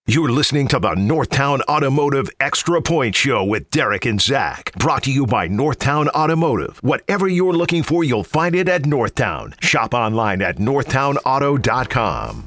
You're listening to the Northtown Automotive Extra Point Show with Derek and Zach. Brought to you by Northtown Automotive. Whatever you're looking for, you'll find it at Northtown. Shop online at northtownauto.com.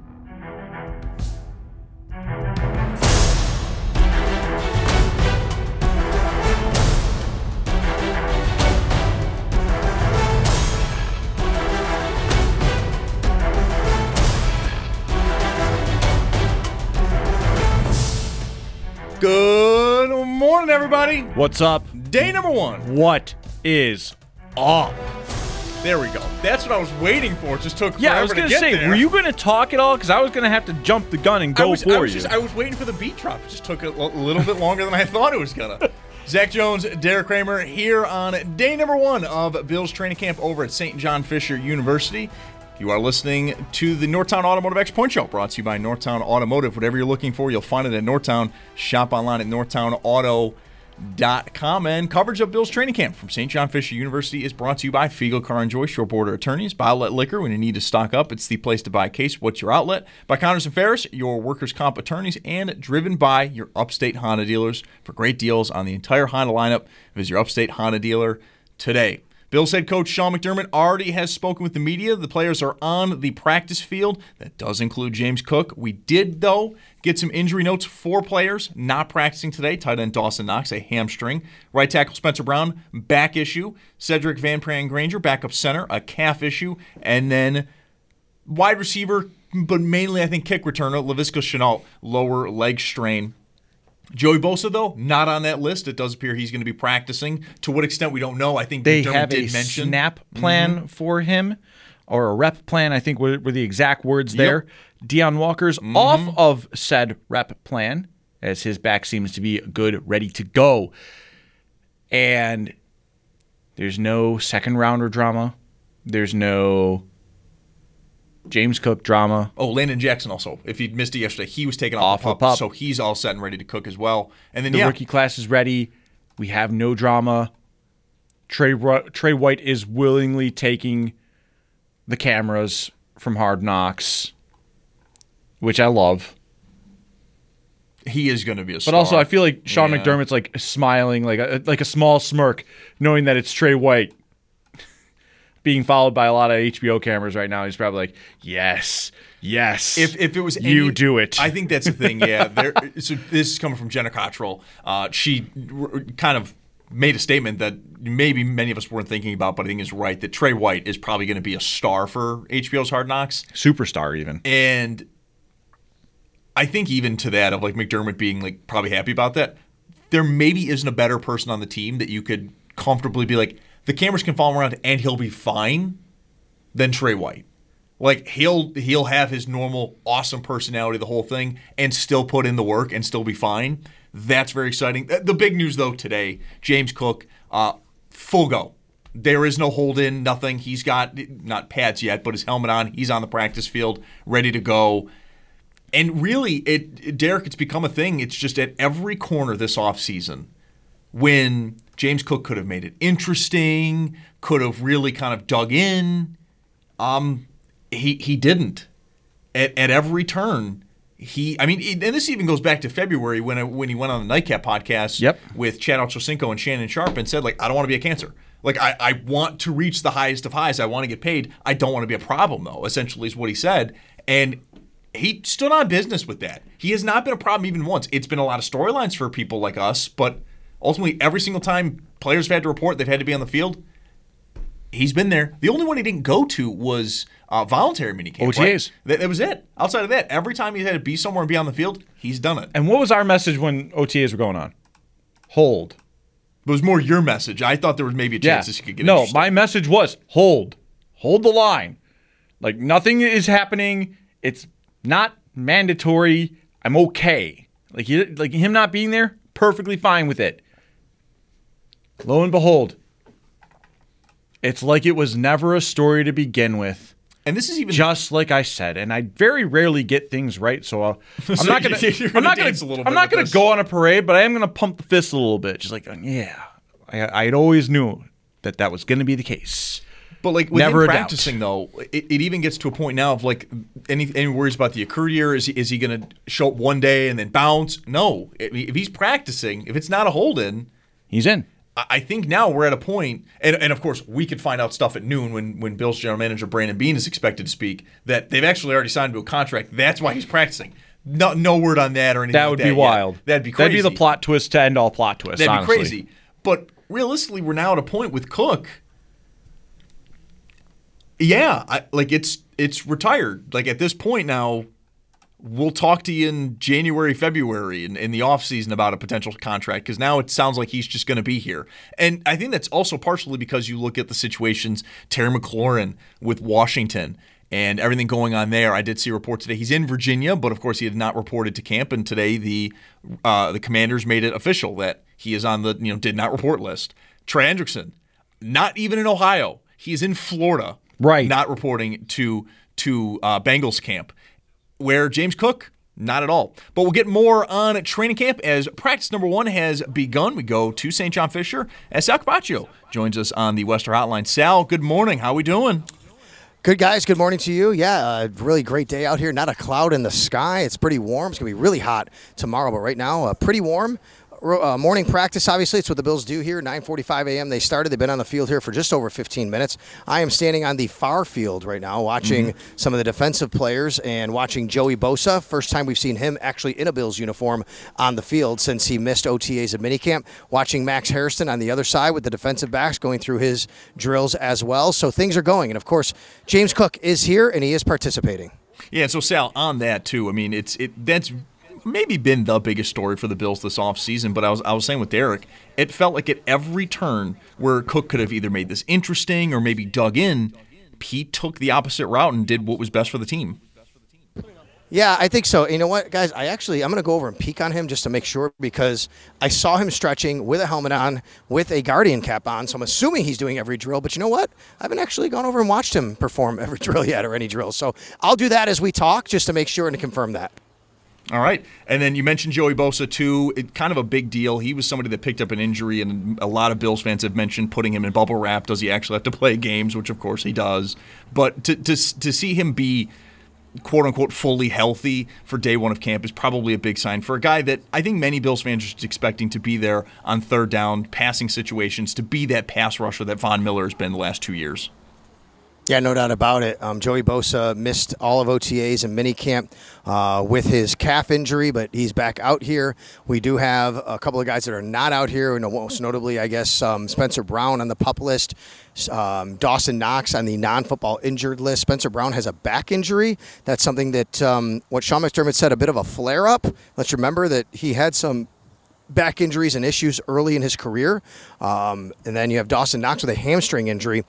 Good morning, everybody. What's up? Day number one. What is up? There we go. That's what I was waiting for. It just took forever Yeah, I was going going to to say, were you going to talk at all? Because I was going to have to jump the gun and go for you. I was waiting for the beat drop. It just took a little bit longer than I thought it was going to. Zach Jones, Derek Kramer here on day number one of Bills training camp over at St. John Fisher University. You are listening to the Northtown Automotive Extra Point Show, brought to you by Northtown Automotive. Whatever you're looking for, you'll find it at Northtown. Shop online at northtownauto.com. And coverage of Bills training camp from St. John Fisher University is brought to you by Fiegel Car and Joy, Shore Border Attorneys. By Outlet Liquor, when you need to stock up, it's the place to buy a case. What's your outlet? By Connors and Ferris, your workers' comp attorneys. And driven by your Upstate Honda dealers. For great deals on the entire Honda lineup, visit your Upstate Honda dealer today. Bills head coach Sean McDermott already has spoken with the media. The players are on the practice field. That does include James Cook. We did, though, get some injury notes for players not practicing today. Tight end Dawson Knox, a hamstring. Right tackle Spencer Brown, back issue. Cedric Van Pran Granger, backup center, a calf issue. And then wide receiver, but mainly I think kick returner, Laviska Shenault, lower leg strain. Joey Bosa, though, not on that list. It does appear he's going to be practicing. To what extent, we don't know. I think they McDermott have did a mention. snap plan for him, or a rep plan, I think were the exact words there. Deion Walker's off of said rep plan, as his back seems to be good, ready to go. And there's no second-rounder drama. There's no James Cook drama. Oh, Landon Jackson also. If he missed it yesterday, he was taken off the pup, so he's all set and ready to cook as well. And then the rookie class is ready. We have no drama. Trey White is willingly taking the cameras from Hard Knocks, which I love. He is going to be a star. But also, I feel like Sean McDermott's like smiling, like a small smirk, knowing that it's Trey White being followed by a lot of HBO cameras right now. He's probably like, yes. If it was you do it. I think that's the thing, yeah. So this is coming from Jenna Cottrell. She kind of made a statement that maybe many of us weren't thinking about, but I think is right, that Trey White is probably going to be a star for HBO's Hard Knocks. Superstar even. And I think even to that of like McDermott being like probably happy about that, there maybe isn't a better person on the team that you could comfortably be like, the cameras can follow him around and he'll be fine, than Trey White. Like he'll have his normal awesome personality, the whole thing, and still put in the work and still be fine. That's very exciting. The big news though today, James Cook, full go. There is no hold in, nothing. He's got not pads yet, but his helmet on. He's on the practice field, ready to go. And really, Derek, it's become a thing. It's just at every corner this offseason when James Cook could have made it interesting, could have really kind of dug in. He didn't. At every turn, and this even goes back to February when he went on the Nightcap podcast with Chad Ochocinco and Shannon Sharp and said, like, I don't want to be a cancer. Like, I want to reach the highest of highs. I want to get paid. I don't want to be a problem, though, essentially is what he said. And he stood on business with that. He has not been a problem even once. It's been a lot of storylines for people like us, but ultimately, every single time players have had to report they've had to be on the field, he's been there. The only one he didn't go to was voluntary minicamp. OTAs. Right? That was it. Outside of that, every time he had to be somewhere and be on the field, he's done it. And what was our message when OTAs were going on? Hold. It was more your message. I thought there was maybe a chance this could get interesting. My message was hold. Hold the line. Like, nothing is happening. It's not mandatory. I'm okay. Like him not being there, perfectly fine with it. Lo and behold, it's like it was never a story to begin with. And this is even just like I said, and I very rarely get things right, so I'm not going to go on a parade, but I am going to pump the fist a little bit. Just like, yeah, I always knew that was going to be the case. But like with Never him a doubt. practicing, though, it even gets to a point now of like any worries about the accrued year. Is he going to show up one day and then bounce? No. If he's practicing, if it's not a hold-in, He's in. I think now we're at a point, and of course we could find out stuff at noon when Bills general manager Brandon Beane is expected to speak, that they've actually already signed him to a contract. That's why he's practicing. No word on that or anything. That would be wild. That'd be crazy. That'd be the plot twist to end all plot twists. That'd honestly. be crazy. But realistically, we're now at a point with Cook. Yeah, it's retired. Like at this point now, we'll talk to you in January, February in the offseason about a potential contract, because now it sounds like he's just going to be here. And I think that's also partially because you look at the situations, Terry McLaurin with Washington and everything going on there. I did see a report today. He's in Virginia, but of course he had not reported to camp. And today the Commanders made it official that he is on the did not report list. Trey Hendrickson, not even in Ohio. He is in Florida, right? Not reporting to Bengals camp. Where James Cook, not at all. But we'll get more on training camp as practice number 1 has begun. We go to St. John Fisher as Sal Capaccio joins us on the Western Hotline. Sal, good morning. How we doing? Good, guys. Good morning to you. Yeah, really great day out here. Not a cloud in the sky. It's pretty warm. It's going to be really hot tomorrow, but right now, pretty warm. Morning practice, obviously. It's what the Bills do here. 9:45 a.m. they started. They've been on the field here for just over 15 minutes. I am standing on the far field right now watching some of the defensive players and watching Joey Bosa. First time we've seen him actually in a Bills uniform on the field since he missed OTAs at minicamp. Watching Max Harrison on the other side with the defensive backs going through his drills as well. So things are going. And, of course, James Cook is here, and he is participating. Yeah, so, Sal, on that, too, I mean, that's maybe been the biggest story for the Bills this offseason, but I was saying with Derek, it felt like at every turn where Cook could have either made this interesting or maybe dug in, Pete took the opposite route and did what was best for the team. Yeah, I think so. You know what, guys? I'm going to go over and peek on him just to make sure, because I saw him stretching with a helmet on, with a Guardian cap on, so I'm assuming he's doing every drill. But you know what? I haven't actually gone over and watched him perform every drill yet, or any drill. So I'll do that as we talk just to make sure and to confirm that. All right. And then you mentioned Joey Bosa, too. Kind of a big deal. He was somebody that picked up an injury, and a lot of Bills fans have mentioned putting him in bubble wrap. Does he actually have to play games? Which, of course, he does. But to see him be, quote-unquote, fully healthy for day one of camp is probably a big sign for a guy that I think many Bills fans are just expecting to be there on third down, passing situations, to be that pass rusher that Von Miller has been the last 2 years. Yeah, no doubt about it. Joey Bosa missed all of OTAs and minicamp with his calf injury, but he's back out here. We do have a couple of guys that are not out here, most notably, I guess, Spencer Brown on the PUP list, Dawson Knox on the non-football injured list. Spencer Brown has a back injury. That's something that, what Sean McDermott said, a bit of a flare-up. Let's remember that he had some back injuries and issues early in his career. And then you have Dawson Knox with a hamstring injury.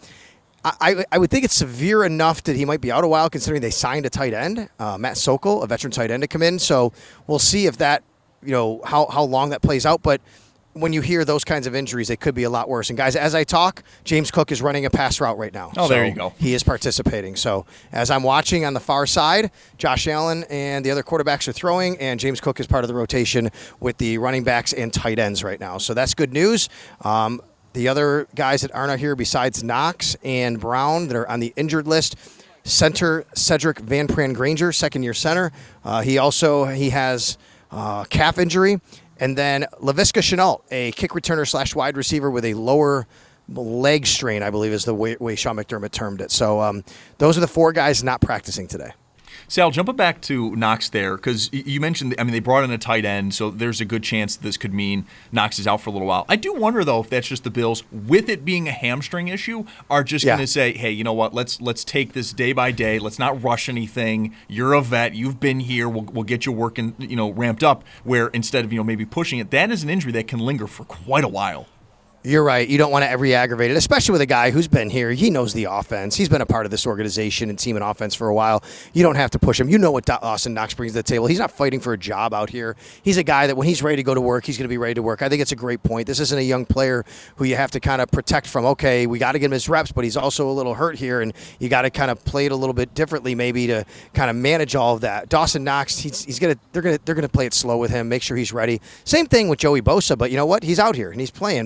I would think it's severe enough that he might be out a while, considering they signed a tight end, Matt Sokol, a veteran tight end, to come in. So we'll see if that, how long that plays out. But when you hear those kinds of injuries, they could be a lot worse. And guys, as I talk, James Cook is running a pass route right now. Oh, there you go. He is participating. So as I'm watching on the far side, Josh Allen and the other quarterbacks are throwing, and James Cook is part of the rotation with the running backs and tight ends right now. So that's good news. The other guys that aren't out here besides Knox and Brown that are on the injured list, center Cedric Van Pran-Granger, second-year center. He has calf injury. And then Laviska Shenault, a kick returner / wide receiver with a lower leg strain, I believe is the way Sean McDermott termed it. So those are the 4 guys not practicing today. Sal, jumping back to Knox there, because you mentioned, they brought in a tight end, so there's a good chance this could mean Knox is out for a little while. I do wonder, though, if that's just the Bills, with it being a hamstring issue, are just going to say, hey, you know what, let's take this day by day. Let's not rush anything. You're a vet. You've been here. We'll get you working, ramped up, where instead of, maybe pushing it, that is an injury that can linger for quite a while. You're right. You don't want to re-aggravate it, especially with a guy who's been here. He knows the offense. He's been a part of this organization and team and offense for a while. You don't have to push him. You know what Dawson Knox brings to the table. He's not fighting for a job out here. He's a guy that when he's ready to go to work, he's going to be ready to work. I think it's a great point. This isn't a young player who you have to kind of protect from, okay, we got to get him his reps, but he's also a little hurt here, and you got to kind of play it a little bit differently maybe to kind of manage all of that. Dawson Knox, they're gonna play it slow with him, make sure he's ready. Same thing with Joey Bosa, but you know what? He's out here and he's playing. But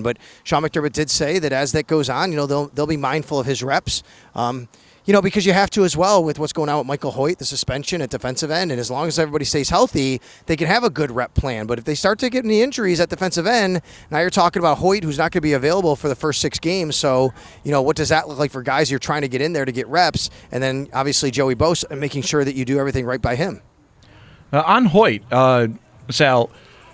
Sean McDermott did say that as that goes on, they'll be mindful of his reps. Because you have to as well with what's going on with Michael Hoyt, the suspension at defensive end. And as long as everybody stays healthy, they can have a good rep plan. But if they start to get any injuries at defensive end, now you're talking about Hoyt, who's not going to be available for the first 6 games. So, what does that look like for guys you're trying to get in there to get reps? And then obviously Joey Bosa, and making sure that you do everything right by him. On Hoyt, Sal,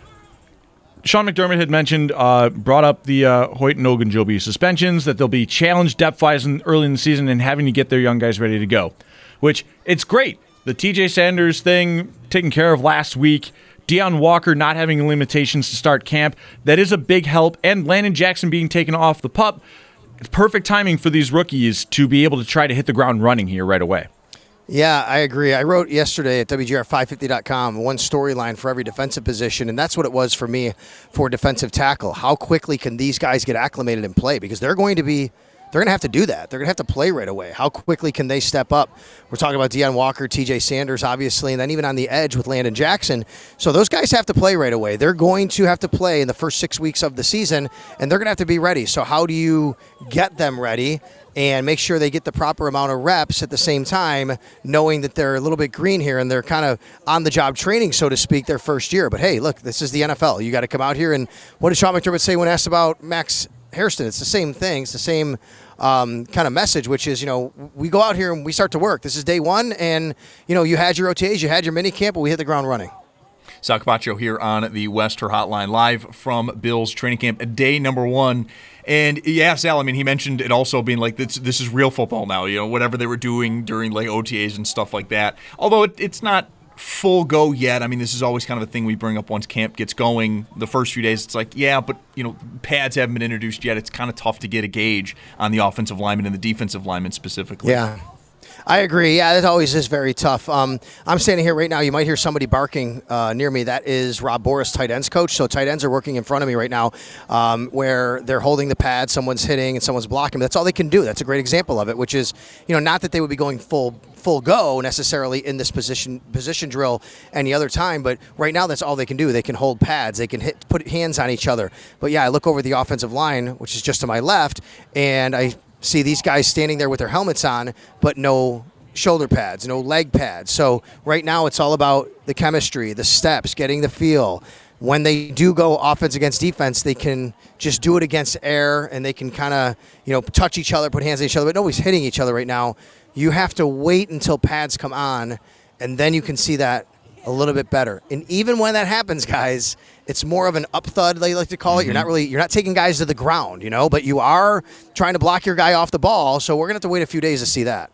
Sean McDermott had mentioned, brought up the Hoyt and Ogunjobi suspensions, that they'll be challenged depth-wise early in the season and having to get their young guys ready to go, which it's great. The TJ Sanders thing taken care of last week, Deion Walker not having limitations to start camp, that is a big help, and Landon Jackson being taken off the PUP. It's perfect timing for these rookies to be able to try to hit the ground running here right away. Yeah, I agree. I wrote yesterday at WGR550.com one storyline for every defensive position, and that's what it was for me for defensive tackle. How quickly can these guys get acclimated and play? Because they're going to have to do that. They're going to have to play right away. How quickly can they step up? We're talking about Deion Walker, TJ Sanders, obviously, and then even on the edge with Landon Jackson. So those guys have to play right away. They're going to have to play in the first 6 weeks of the season, and they're going to have to be ready. So how do you get them ready and make sure they get the proper amount of reps at the same time, knowing that they're a little bit green here and they're kind of on-the-job training, so to speak, their first year? But, hey, look, this is the NFL. You got to come out here. And what did Sean McDermott say when asked about Max Hairston? It's the same thing. It's the same kind of message, which is, we go out here and we start to work. This is day one, and, you had your OTAs, you had your mini camp, but we hit the ground running. Sal Capaccio here on the Wester Hotline, live from Bills training camp, day number 1. And yeah, Sal, he mentioned it also being like this is real football now, whatever they were doing during like OTAs and stuff like that. Although it's not full go yet. This is always kind of a thing we bring up once camp gets going. The first few days, it's like, yeah, but pads haven't been introduced yet. It's kind of tough to get a gauge on the offensive lineman and the defensive lineman specifically. Yeah. I agree. Yeah, that always is very tough. I'm standing here right now. You might hear somebody barking near me. That is Rob Boris, tight ends coach. So tight ends are working in front of me right now where they're holding the pad, someone's hitting, and someone's blocking. That's all they can do. That's a great example of it, which is, not that they would be going full go necessarily in this position drill any other time, but right now that's all they can do. They can hold pads. They can put hands on each other. But, yeah, I look over the offensive line, which is just to my left, and I see these guys standing there with their helmets on, but no shoulder pads, no leg pads. So right now it's all about the chemistry, the steps, getting the feel. When they do go offense against defense, they can just do it against air, and they can kind of, touch each other, put hands on each other, but nobody's hitting each other right now. You have to wait until pads come on, and then you can see that a little bit better. And even when that happens, guys, it's more of an up thud, they like to call it. You're not taking guys to the ground, but you are trying to block your guy off the ball. So we're going to have to wait a few days to see that.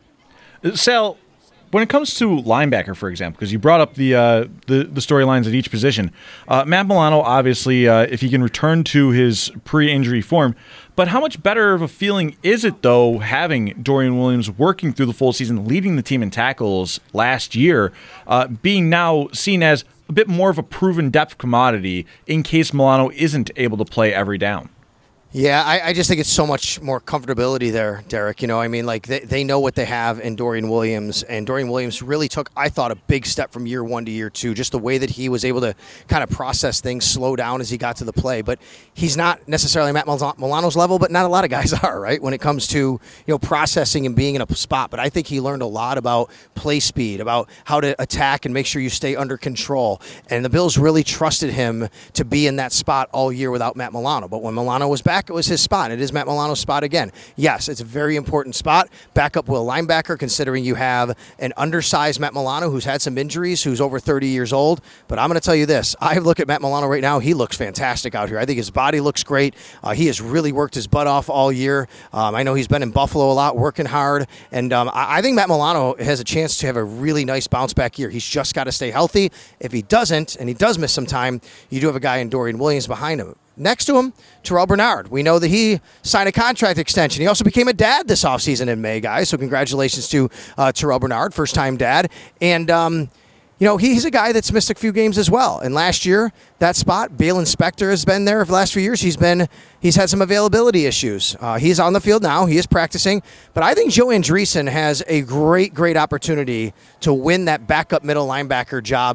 Sal, when it comes to linebacker, for example, because you brought up the storylines at each position, Matt Milano, obviously, if he can return to his pre-injury form, but how much better of a feeling is it, though, having Dorian Williams working through the full season, leading the team in tackles last year, being now seen as a bit more of a proven depth commodity in case Milano isn't able to play every down? Yeah, I just think it's so much more comfortability there, Derek. They know what they have in Dorian Williams, and Dorian Williams really took, I thought, a big step from year 1 to year 2, just the way that he was able to kind of process things, slow down as he got to the play. But he's not necessarily Matt Milano's level, but not a lot of guys are, right, when it comes to processing and being in a spot. But I think he learned a lot about play speed, about how to attack and make sure you stay under control. And the Bills really trusted him to be in that spot all year without Matt Milano. But when Milano was back, it was his spot. It is Matt Milano's spot again. Yes, it's a very important spot. Backup will linebacker, considering you have an undersized Matt Milano who's had some injuries, who's over 30 years old. But I'm going to tell you this. I look at Matt Milano right now. He looks fantastic out here. I think his body looks great. He has really worked his butt off all year. I know he's been in Buffalo a lot, working hard. And I think Matt Milano has a chance to have a really nice bounce back year. He's just got to stay healthy. If he doesn't, and he does miss some time, you do have a guy in Dorian Williams behind him. Next to him, Terrell Bernard. We know that he signed a contract extension. He also became a dad this offseason in May, guys. So congratulations to Terrell Bernard, first-time dad. And, he's a guy that's missed a few games as well. And last year, that spot, Balen Spector has been there for the last few years. He's had some availability issues. He's on the field now. He is practicing. But I think Joe Andreessen has a great, great opportunity to win that backup middle linebacker job.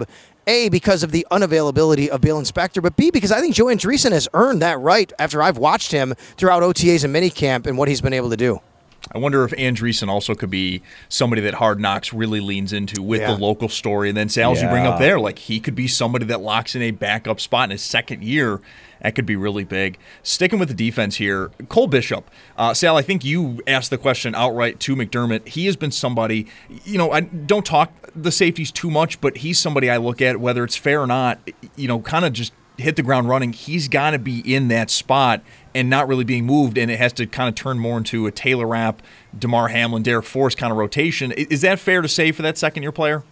A, because of the unavailability of Bill Inspector, but B, because I think Joe Andreessen has earned that right after I've watched him throughout OTAs and minicamp and what he's been able to do. I wonder if Andreessen also could be somebody that Hard Knocks really leans into with the local story. And then Sal's you bring up there, like he could be somebody that locks in a backup spot in his second year. That could be really big. Sticking with the defense here, Cole Bishop. Sal, I think you asked the question outright to McDermott. He has been somebody, I don't talk the safeties too much, but he's somebody I look at, whether it's fair or not, kind of just hit the ground running. He's got to be in that spot and not really being moved, and it has to kind of turn more into a Taylor Rapp, Damar Hamlin, Derek Forrest kind of rotation. Is that fair to say for that second-year player?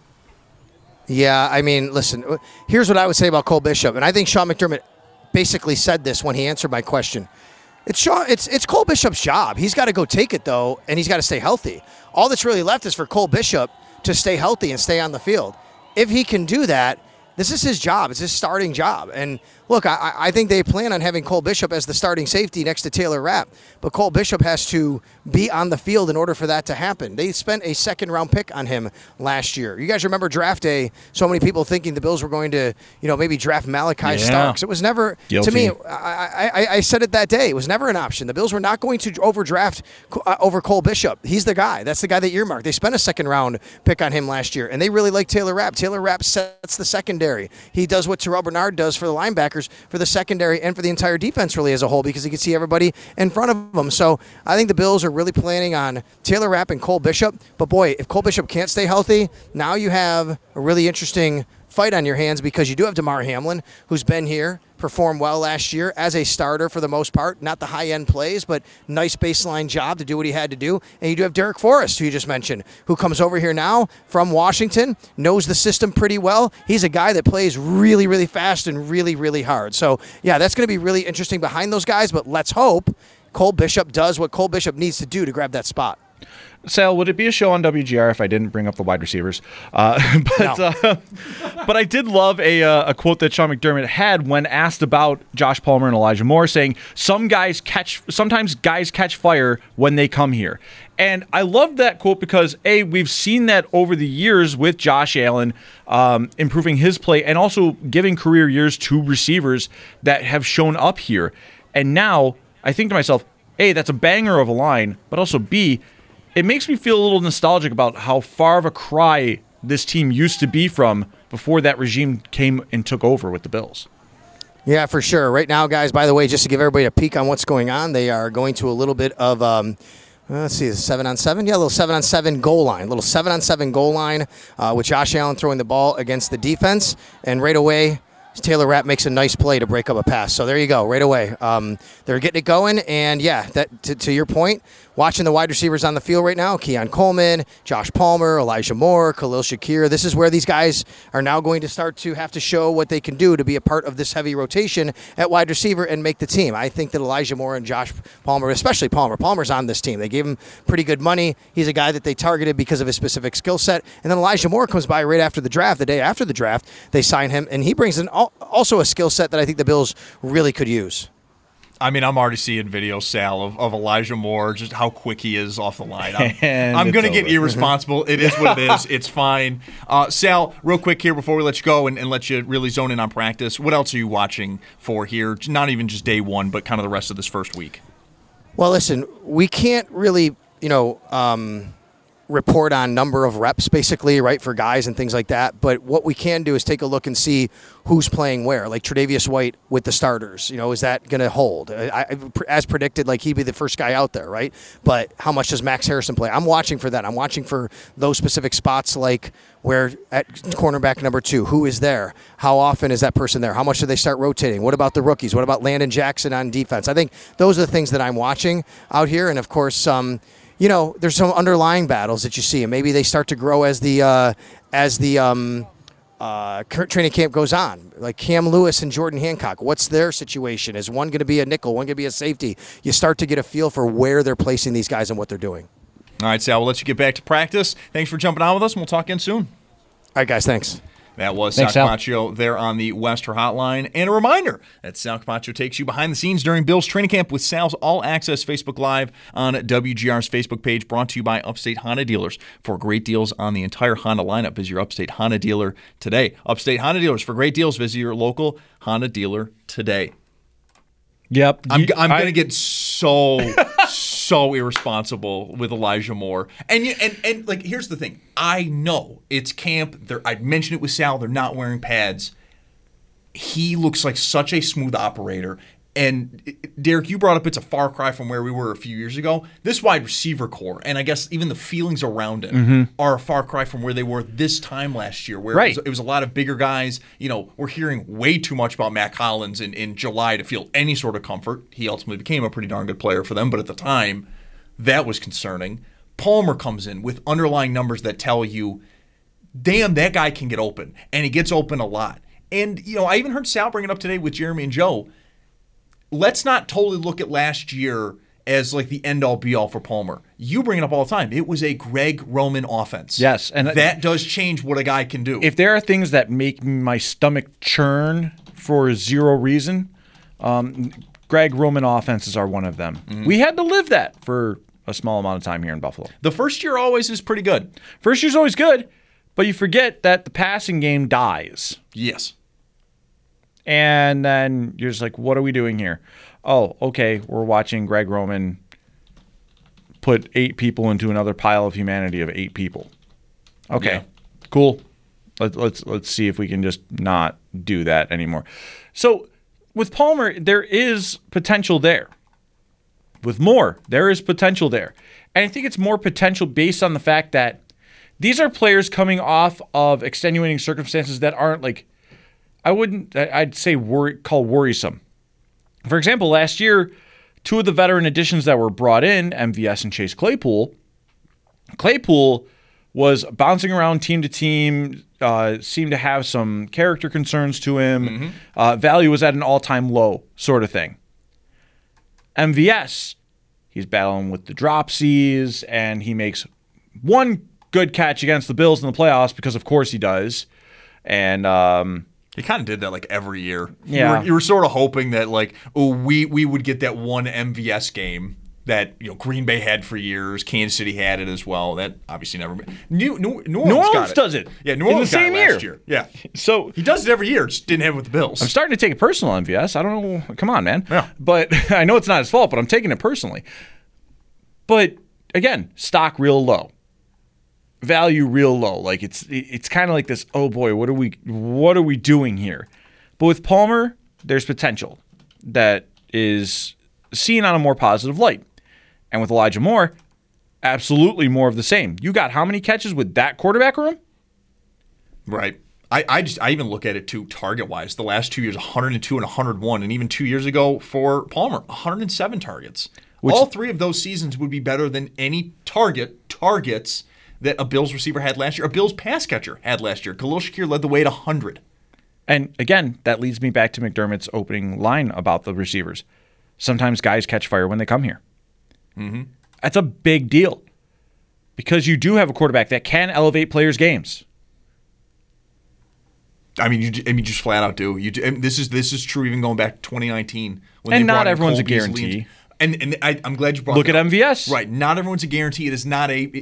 Yeah, I mean, listen, here's what I would say about Cole Bishop, and I think Sean McDermott basically said this when he answered my question. It's Cole Bishop's job. He's got to go take it, though, and he's got to stay healthy. All that's really left is for Cole Bishop to stay healthy and stay on the field. If he can do that, this is his job. It's his starting job. And look, I think they plan on having Cole Bishop as the starting safety next to Taylor Rapp. But Cole Bishop has to be on the field in order for that to happen. They spent a second-round pick on him last year. You guys remember draft day, so many people thinking the Bills were going to, maybe draft Malachi Starks. It was never, to me, I said it that day, it was never an option. The Bills were not going to overdraft over Cole Bishop. He's the guy. That's the guy that earmarked. They spent a second-round pick on him last year, and they really like Taylor Rapp. Taylor Rapp sets the secondary. He does what Terrell Bernard does for the linebackers, for the secondary, and for the entire defense really as a whole, because he can see everybody in front of him. So I think the Bills are really planning on Taylor Rapp and Cole Bishop. But boy, if Cole Bishop can't stay healthy, now you have a really interesting fight on your hands, because you do have Damar Hamlin, who's been here, performed well last year as a starter for the most part. Not the high-end plays, but nice baseline job to do what he had to do. And you do have Derek Forrest, who you just mentioned, who comes over here now from Washington, knows the system pretty well. He's a guy that plays really, really fast and really, really hard. So, yeah, that's going to be really interesting behind those guys, but let's hope Cole Bishop does what Cole Bishop needs to do to grab that spot. Sal, would it be a show on WGR if I didn't bring up the wide receivers? But I did love a quote that Sean McDermott had when asked about Josh Palmer and Elijah Moore, saying sometimes guys catch fire when they come here. And I love that quote because, A, we've seen that over the years with Josh Allen improving his play and also giving career years to receivers that have shown up here. And now I think to myself, A, that's a banger of a line, but also B, it makes me feel a little nostalgic about how far of a cry this team used to be from before that regime came and took over with the Bills. Yeah, for sure. Right now, guys, by the way, just to give everybody a peek on what's going on, they are going to a little bit of, let's see, 7-on-7? Yeah, a little 7-on-7 goal line. A little 7-on-7 goal line with Josh Allen throwing the ball against the defense. And right away, Taylor Rapp makes a nice play to break up a pass. So there you go, right away. They're getting it going, and yeah, that to your point, watching the wide receivers on the field right now, Keon Coleman, Josh Palmer, Elijah Moore, Khalil Shakir, this is where these guys are now going to start to have to show what they can do to be a part of this heavy rotation at wide receiver and make the team. I think that Elijah Moore and Josh Palmer, especially Palmer's on this team. They gave him pretty good money. He's a guy that they targeted because of his specific skill set. And then Elijah Moore comes by right after the draft, the day after the draft. They sign him, and he brings in also a skill set that I think the Bills really could use. I mean, I'm already seeing videos, Sal, of Elijah Moore, just how quick he is off the line. I'm going to get irresponsible. It is what it is. It's fine. Sal, real quick here before we let you go and let you really zone in on practice, what else are you watching for here? Not even just day one, but kind of the rest of this first week. Well, listen, we can't really, report on number of reps, basically, right, for guys and things like that. But what we can do is take a look and see who's playing where. Like Tre'Davious White with the starters, is that going to hold? As predicted, like he'd be the first guy out there, right? But how much does Max Harrison play? I'm watching for that. I'm watching for those specific spots, like where at cornerback number 2, who is there? How often is that person there? How much do they start rotating? What about the rookies? What about Landon Jackson on defense? I think those are the things that I'm watching out here. And of course, there's some underlying battles that you see, and maybe they start to grow as the training camp goes on. Like Cam Lewis and Jordan Hancock, what's their situation? Is one going to be a nickel? One going to be a safety? You start to get a feel for where they're placing these guys and what they're doing. All right, Sal, we'll let you get back to practice. Thanks for jumping on with us, and we'll talk again soon. All right, guys, thanks. That was Thanks, Sal Sal. Camacho there on the Wester Hotline. And a reminder that Sal Camacho takes you behind the scenes during Bill's training camp with Sal's All Access Facebook Live on WGR's Facebook page, brought to you by Upstate Honda Dealers. For great deals on the entire Honda lineup, visit your Upstate Honda dealer today. Upstate Honda Dealers, for great deals, visit your local Honda dealer today. Yep. I'm going to get so irresponsible with Elijah Moore. And like, here's the thing. I know it's camp. I mentioned it with Sal. They're not wearing pads. He looks like such a smooth operator. And Derek, you brought up it's a far cry from where we were a few years ago. This wide receiver core, and I guess even the feelings around it, are a far cry from where they were this time last year, where it was a lot of bigger guys. We're hearing way too much about Matt Collins in July to feel any sort of comfort. He ultimately became a pretty darn good player for them, but at the time, that was concerning. Palmer comes in with underlying numbers that tell you, damn, that guy can get open, and he gets open a lot. And, I even heard Sal bring it up today with Jeremy and Joe. Let's not totally look at last year as like the end-all be-all for Palmer. You bring it up all the time. It was a Greg Roman offense. Yes. And that does change what a guy can do. If there are things that make my stomach churn for zero reason, Greg Roman offenses are one of them. Mm-hmm. We had to live that for a small amount of time here in Buffalo. The first year always is pretty good. First year's always good, but you forget that the passing game dies. Yes. And then you're just like, what are we doing here? Oh, okay, we're watching Greg Roman put 8 people into another pile of humanity of 8 people. Okay, cool. Let's see if we can just not do that anymore. So with Palmer, there is potential there. With Moore, there is potential there. And I think it's more potential based on the fact that these are players coming off of extenuating circumstances that aren't like, I'd say call worrisome. For example, last year, 2 of the veteran additions that were brought in, MVS and Chase Claypool was bouncing around team to team, seemed to have some character concerns to him. Mm-hmm. Value was at an all-time low sort of thing. MVS, he's battling with the dropsies, and he makes one good catch against the Bills in the playoffs because, of course, he does. And he kind of did that like every year. Yeah. You were sort of hoping that like, we would get that one MVS game that Green Bay had for years. Kansas City had it as well. That obviously never. New Orleans does it. Yeah, New Orleans in the same got it last year. Yeah. So he does it every year. Just didn't have it with the Bills. I'm starting to take it personal, MVS. I don't know. Come on, man. Yeah. But I know it's not his fault, but I'm taking it personally. But again, stock real low. Value real low. Like it's kind of like this, oh boy, what are we doing here? But with Palmer, there's potential that is seen on a more positive light. And with Elijah Moore, absolutely more of the same. You got how many catches with that quarterback room? Right. I even look at it too target-wise. The last 2 years, 102 and 101, and even 2 years ago for Palmer, 107 targets. All 3 of those seasons would be better than any targets that a Bills receiver had last year, a Bills pass catcher had last year. Khalil Shakir led the way at 100. And again, that leads me back to McDermott's opening line about the receivers. Sometimes guys catch fire when they come here. Mm-hmm. That's a big deal because you do have a quarterback that can elevate players' games. I mean, you just flat out do. This is true even going back to 2019 when and they not brought in everyone's Cole a guarantee. Beasley. And I'm glad you brought. Look at up. MVS. Right, not everyone's a guarantee. It is not a.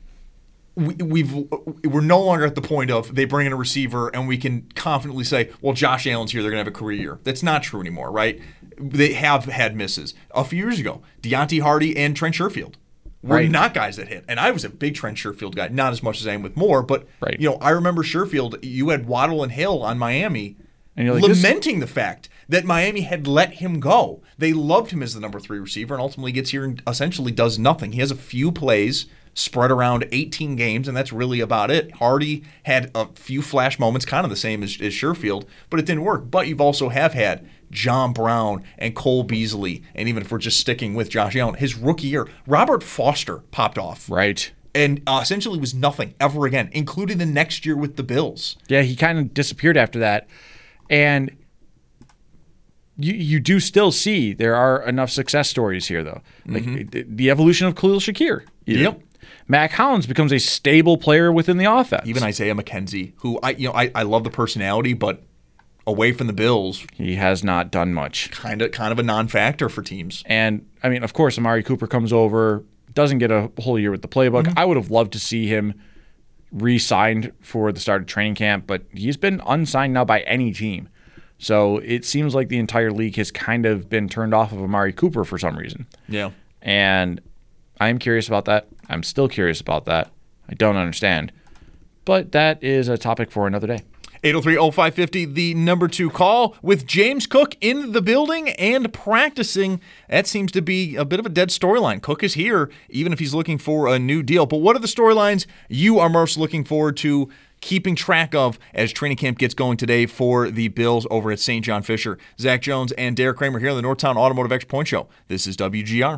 We're no longer at the point of they bring in a receiver and we can confidently say, well, Josh Allen's here, they're going to have a career year. That's not true anymore, right? They have had misses. A few years ago, Deontay Hardy and Trent Sherfield were not guys that hit. And I was a big Trent Sherfield guy, not as much as I am with Moore, but I remember Sherfield, you had Waddle and Hill on Miami and you're like, lamenting the fact that Miami had let him go. They loved him as the number 3 receiver and ultimately gets here and essentially does nothing. He has a few plays spread around 18 games, and that's really about it. Hardy had a few flash moments, kind of the same as Sherfield, but it didn't work. But you've also had John Brown and Cole Beasley, and even if we're just sticking with Josh Allen, his rookie year, Robert Foster popped off. Right. And essentially was nothing ever again, including the next year with the Bills. Yeah, he kind of disappeared after that. And you do still see there are enough success stories here, though. Like the evolution of Khalil Shakir. Yep. Mac Hollins becomes a stable player within the offense. Even Isaiah McKenzie, who I love the personality, but away from the Bills, he has not done much. Kind of a non-factor for teams. And I mean, of course, Amari Cooper comes over, doesn't get a whole year with the playbook. I would have loved to see him re-signed for the start of training camp, but he's been unsigned now by any team. So it seems like the entire league has kind of been turned off of Amari Cooper for some reason. Yeah. And I am curious about that. I'm still curious about that. I don't understand. But that is a topic for another day. 803-0550, the number 2 call with James Cook in the building and practicing. That seems to be a bit of a dead storyline. Cook is here, even if he's looking for a new deal. But what are the storylines you are most looking forward to keeping track of as training camp gets going today for the Bills over at St. John Fisher? Zach Jones and Derek Kramer here on the Northtown Automotive Extra Point Show. This is WGR.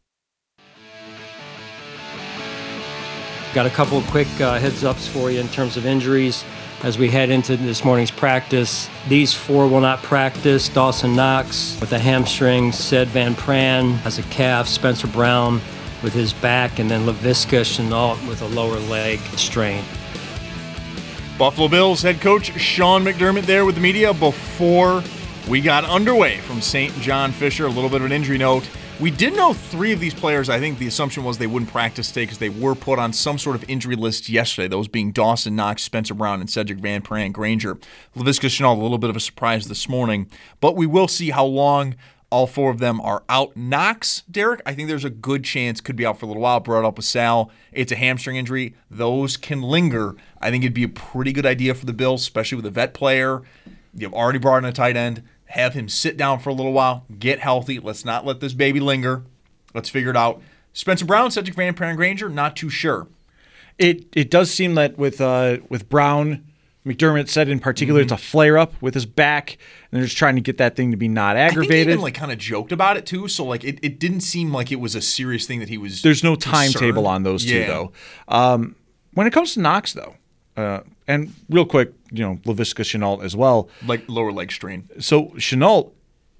Got a couple of quick heads-ups for you in terms of injuries. As we head into this morning's practice, these 4 will not practice. Dawson Knox with a hamstring, Ced Van Pran has a calf, Spencer Brown with his back, and then Laviska Shenault with a lower leg strain. Buffalo Bills head coach Sean McDermott there with the media before we got underway from St. John Fisher. A little bit of an injury note. We did know 3 of these players. I think the assumption was they wouldn't practice today because they were put on some sort of injury list yesterday, those being Dawson Knox, Spencer Brown, and Cedric Van Pran Granger. Laviska Shenault, a little bit of a surprise this morning, but we will see how long all 4 of them are out. Knox, Derek, I think there's a good chance could be out for a little while. Brought up with Sal. It's a hamstring injury. Those can linger. I think it'd be a pretty good idea for the Bills, especially with a vet player. You've already brought in a tight end. Have him sit down for a little while, get healthy. Let's not let this baby linger. Let's figure it out. Spencer Brown, Cedric Van Pran Granger, not too sure. It does seem that with Brown, McDermott said in particular, it's a flare-up with his back, and they're just trying to get that thing to be not aggravated. I think he even kind of joked about it too, so it didn't seem like it was a serious thing that he was. There's no timetable on those two though. When it comes to Knox though, and real quick, Laviska Shenault as well. Like lower leg strain. So Shenault,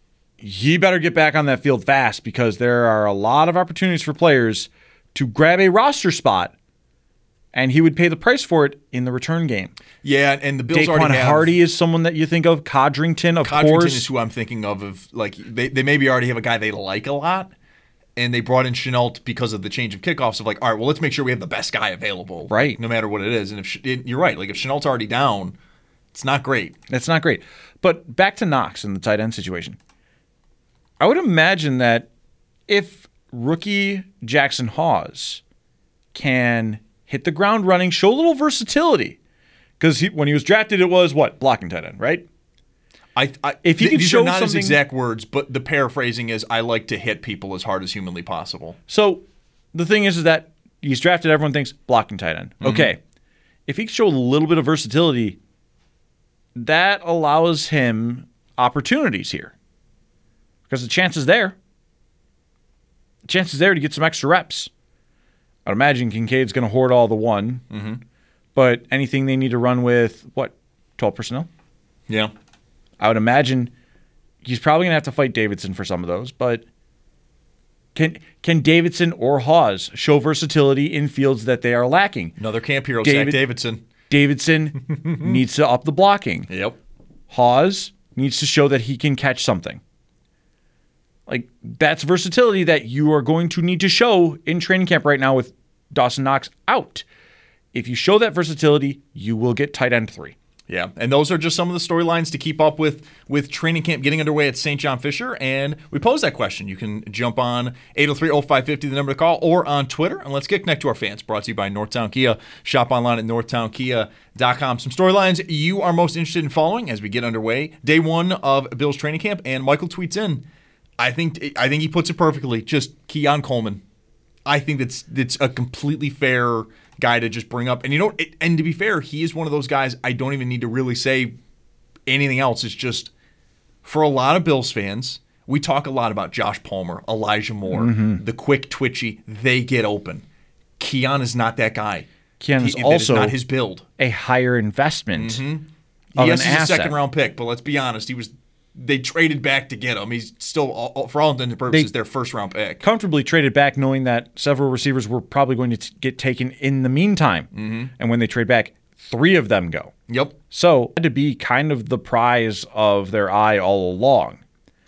he better get back on that field fast because there are a lot of opportunities for players to grab a roster spot, and he would pay the price for it in the return game. Yeah, and the Bills Daquan already have. Hardy is someone that you think of. Codrington, of course. Codrington is who I'm thinking of like they maybe already have a guy they like a lot. And they brought in Shenault because of the change of kickoffs of like, all right, well, let's make sure we have the best guy available. Right. No matter what it is. And you're right. Like if Shenault's already down, it's not great. It's not great. But back to Knox in the tight end situation. I would imagine that if rookie Jackson Hawes can hit the ground running, show a little versatility, because when he was drafted, it was what? Blocking tight end, right? If he could show not something, his exact words, but the paraphrasing is, I like to hit people as hard as humanly possible. So the thing is that he's drafted, everyone thinks blocking tight end. Okay. If he can show a little bit of versatility, that allows him opportunities here. Because the chance is there. The chance is there to get some extra reps. I'd imagine Kincaid's going to hoard all the one. But anything they need to run with, 12 personnel? Yeah. I would imagine he's probably going to have to fight Davidson for some of those, but can Davidson or Hawes show versatility in fields that they are lacking? Another camp hero, Zach Davidson. Davidson needs to up the blocking. Yep. Hawes needs to show that he can catch something. Like, that's versatility that you are going to need to show in training camp right now with Dawson Knox out. If you show that versatility, you will get tight end 3. Yeah, and those are just some of the storylines to keep up with training camp getting underway at St. John Fisher. And we posed that question. You can jump on 803-0550, the number to call, or on Twitter. And let's get connected to our fans. Brought to you by Northtown Kia. Shop online at northtownkia.com. Some storylines you are most interested in following as we get underway. Day 1 of Bills training camp, and Michael tweets in, I think he puts it perfectly, just Keon Coleman. I think that's a completely fair guy to just bring up. And and to be fair, he is one of those guys I don't even need to really say anything else. It's just, for a lot of Bills fans, we talk a lot about Josh Palmer, Elijah Moore, the quick, twitchy, they get open. Keon is not that guy. Keon is also not his build. A higher investment. Yes, he's a second-round pick, but let's be honest, he was they traded back to get him. He's still, for all intents and purposes, their first-round pick. Comfortably traded back knowing that several receivers were probably going to get taken in the meantime. Mm-hmm. And when they trade back, 3 of them go. Yep. So it had to be kind of the prize of their eye all along.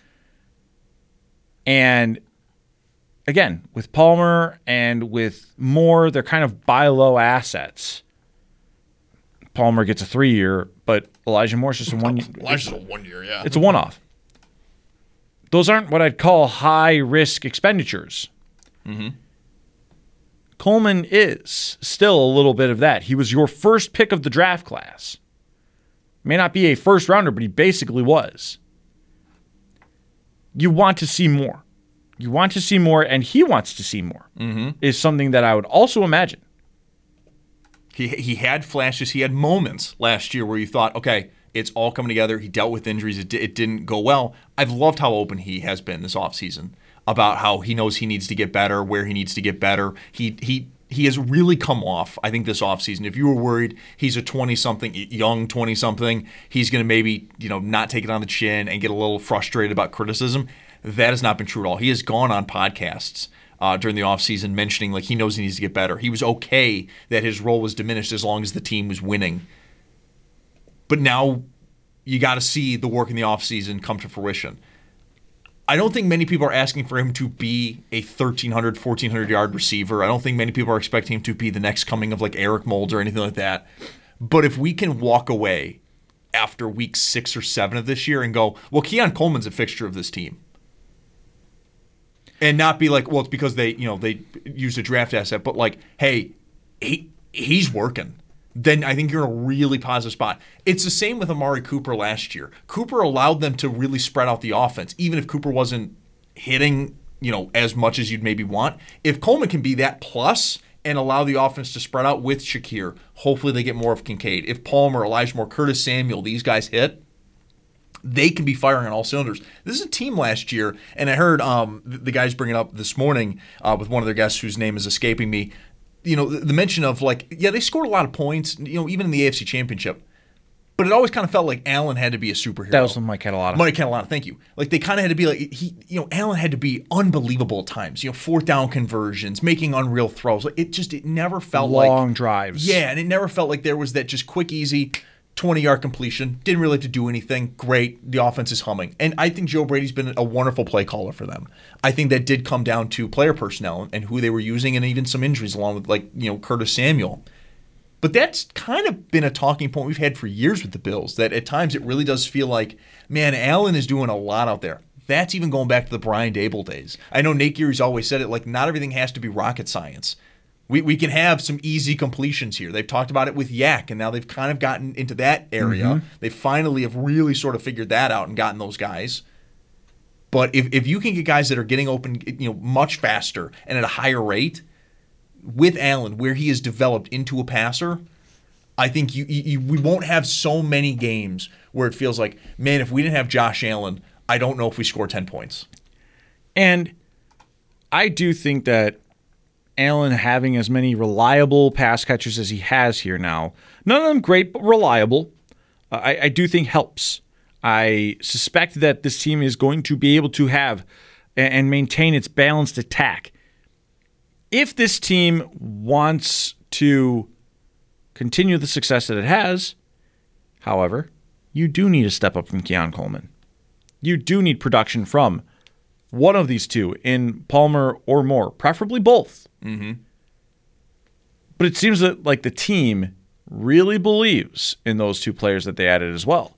And again, with Palmer and with Moore, they're kind of buy low assets. Palmer gets a 3-year, but Elijah Moore's just a 1 year. Elijah's a 1 year, yeah. It's a one-off. Those aren't what I'd call high-risk expenditures. Mm-hmm. Coleman is still a little bit of that. He was your first pick of the draft class. May not be a first-rounder, but he basically was. You want to see more. You want to see more, and he wants to see more, is something that I would also imagine. He had flashes. He had moments last year where you thought, okay, it's all coming together. He dealt with injuries. It didn't go well. I've loved how open he has been this offseason about how he knows he needs to get better, where he needs to get better. He has really come off, I think, this offseason. If you were worried he's a 20-something, young 20-something, he's going to maybe not take it on the chin and get a little frustrated about criticism. That has not been true at all. He has gone on podcasts during the offseason mentioning like he knows he needs to get better. He was okay that his role was diminished as long as the team was winning. But now you got to see the work in the offseason come to fruition. I don't think many people are asking for him to be a 1,300, 1,400-yard receiver. I don't think many people are expecting him to be the next coming of like Eric Moulds or anything like that. But if we can walk away after week 6 or 7 of this year and go, well, Keon Coleman's a fixture of this team. And not be like, well, it's because they used a draft asset, but like, hey, he's working. Then I think you're in a really positive spot. It's the same with Amari Cooper last year. Cooper allowed them to really spread out the offense, even if Cooper wasn't hitting, as much as you'd maybe want. If Coleman can be that plus and allow the offense to spread out with Shakir, hopefully they get more of Kincaid. If Palmer, Elijah Moore, Curtis Samuel, these guys hit, they can be firing on all cylinders. This is a team last year, and I heard the guys bring it up this morning with one of their guests whose name is escaping me. The mention of they scored a lot of points, even in the AFC Championship. But it always kind of felt like Allen had to be a superhero. That was Mike Catalana. Mike Catalana, thank you. Like they kind of had to be like Allen had to be unbelievable at times. 4th down conversions, making unreal throws. It never felt long drives. Yeah, and it never felt like there was that just quick, easy 20-yard completion. Didn't really have to do anything. Great. The offense is humming. And I think Joe Brady's been a wonderful play caller for them. I think that did come down to player personnel and who they were using and even some injuries along with Curtis Samuel. But that's kind of been a talking point we've had for years with the Bills, that at times it really does feel like, man, Allen is doing a lot out there. That's even going back to the Brian Daboll days. I know Nate Geary's always said it, not everything has to be rocket science. We can have some easy completions here. They've talked about it with Yak, and now they've kind of gotten into that area. Mm-hmm. They finally have really sort of figured that out and gotten those guys. But if you can get guys that are getting open much faster and at a higher rate, with Allen, where he is developed into a passer, I think we won't have so many games where it feels like, man, if we didn't have Josh Allen, I don't know if we score 10 points. And I do think that Allen having as many reliable pass catchers as he has here now, none of them great, but reliable, I do think helps. I suspect that this team is going to be able to have and maintain its balanced attack. If this team wants to continue the success that it has, however, you do need a step up from Keon Coleman. You do need production from one of these two in Palmer or Moore, preferably both. Mm-hmm. But it seems that the team really believes in those two players that they added as well.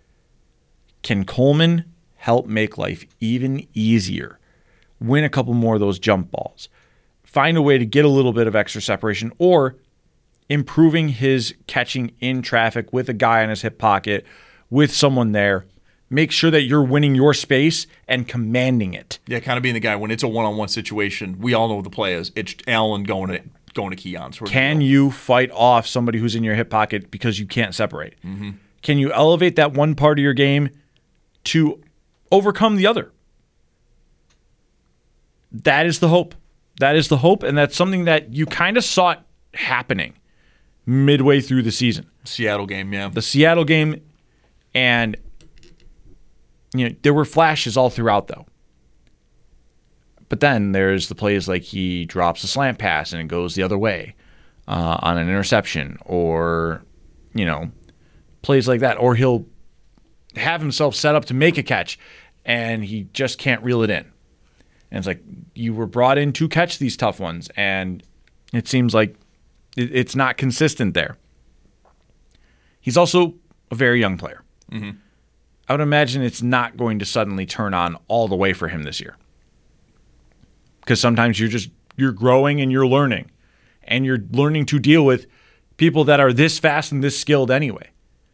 Can Coleman help make life even easier? Win a couple more of those jump balls. Find a way to get a little bit of extra separation, or improving his catching in traffic with a guy in his hip pocket, with someone there. Make sure that you're winning your space and commanding it. Yeah, kind of being the guy when it's a one-on-one situation. We all know what the play is. It's Allen going to Keon. Can you fight off somebody who's in your hip pocket because you can't separate? Mm-hmm. Can you elevate that one part of your game to overcome the other? That is the hope. That is the hope, and that's something that you kind of saw it happening midway through the season. Seattle game, yeah. The Seattle game, and There were flashes all throughout, though. But then there's the plays like he drops a slant pass and it goes the other way on an interception, or, plays like that. Or he'll have himself set up to make a catch and he just can't reel it in. And it's like, you were brought in to catch these tough ones, and it seems like it's not consistent there. He's also a very young player. Mm-hmm. I would imagine it's not going to suddenly turn on all the way for him this year. Because sometimes you're growing and you're learning. And you're learning to deal with people that are this fast and this skilled anyway.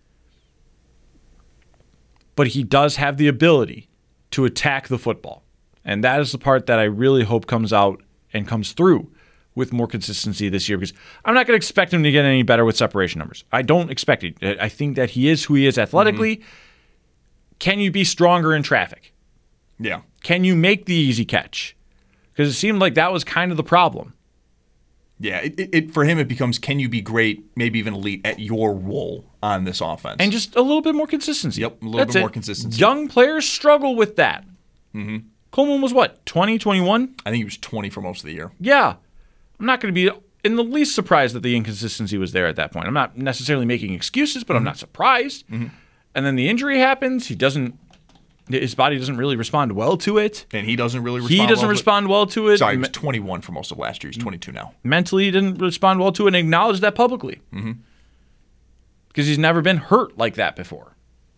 But he does have the ability to attack the football. And that is the part that I really hope comes out and comes through with more consistency this year, because I'm not going to expect him to get any better with separation numbers. I don't expect it. I think that he is who he is athletically. Mm-hmm. Can you be stronger in traffic? Yeah. Can you make the easy catch? Because it seemed like that was kind of the problem. Yeah, it for him it becomes, can you be great, maybe even elite at your role on this offense? And just a little bit more consistency. Yep, a little bit more consistency. Young players struggle with that. Mm-hmm. Coleman was what, 20, 21? I think he was 20 for most of the year. Yeah. I'm not going to be in the least surprised that the inconsistency was there at that point. I'm not necessarily making excuses, but I'm not surprised. Mm-hmm. And then the injury happens. His body doesn't really respond well to it. And he doesn't really respond well to it. Sorry, he was 21 for most of last year. He's 22 now. Mentally, he didn't respond well to it and acknowledged that publicly. Mm-hmm. Because he's never been hurt like that before.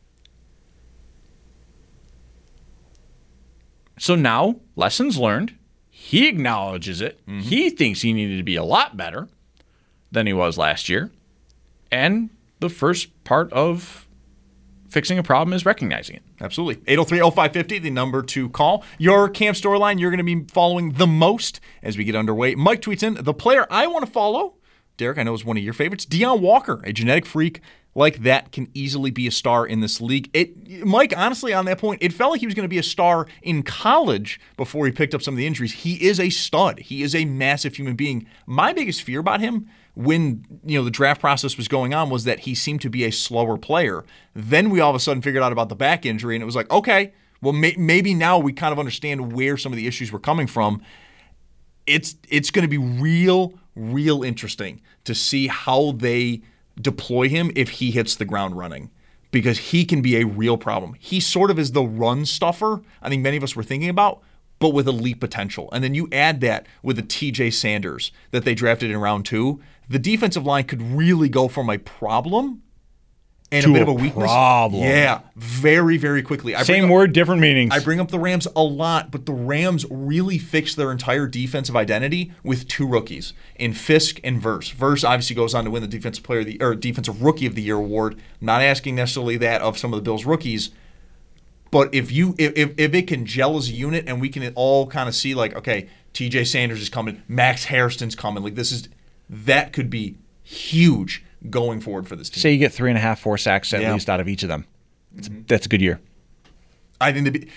So now, lessons learned. He acknowledges it. Mm-hmm. He thinks he needed to be a lot better than he was last year. And the first part of fixing a problem is recognizing it. Absolutely. 803-0550, the number to call. Your camp storyline you're going to be following the most as we get underway. Mike tweets in, the player I want to follow, Derek, I know is one of your favorites, Deion Walker, a genetic freak like that can easily be a star in this league. Mike, honestly, on that point, it felt like he was going to be a star in college before he picked up some of the injuries. He is a stud. He is a massive human being. My biggest fear about him when the draft process was going on was that he seemed to be a slower player. Then we all of a sudden figured out about the back injury, and it was like, okay, well, maybe now we kind of understand where some of the issues were coming from. It's going to be real interesting to see how they deploy him if he hits the ground running, because he can be a real problem. He sort of is the run stuffer I think many of us were thinking about, but with elite potential. And then you add that with the TJ Sanders that they drafted in round 2, the defensive line could really go from a problem and a bit of a weakness. Problem. Yeah, very, very quickly. Same word, different meanings. I bring up the Rams a lot, but the Rams really fixed their entire defensive identity with 2 rookies in Fisk and Verse. Verse obviously goes on to win the defensive defensive rookie of the year award. I'm not asking necessarily that of some of the Bills rookies, but if it can gel as a unit and we can all kind of see like, okay, TJ Sanders is coming, Max Hairston's coming, like that could be huge going forward for this team. Say you get 3.5, 4 sacks at least out of each of them. That's a good year. I think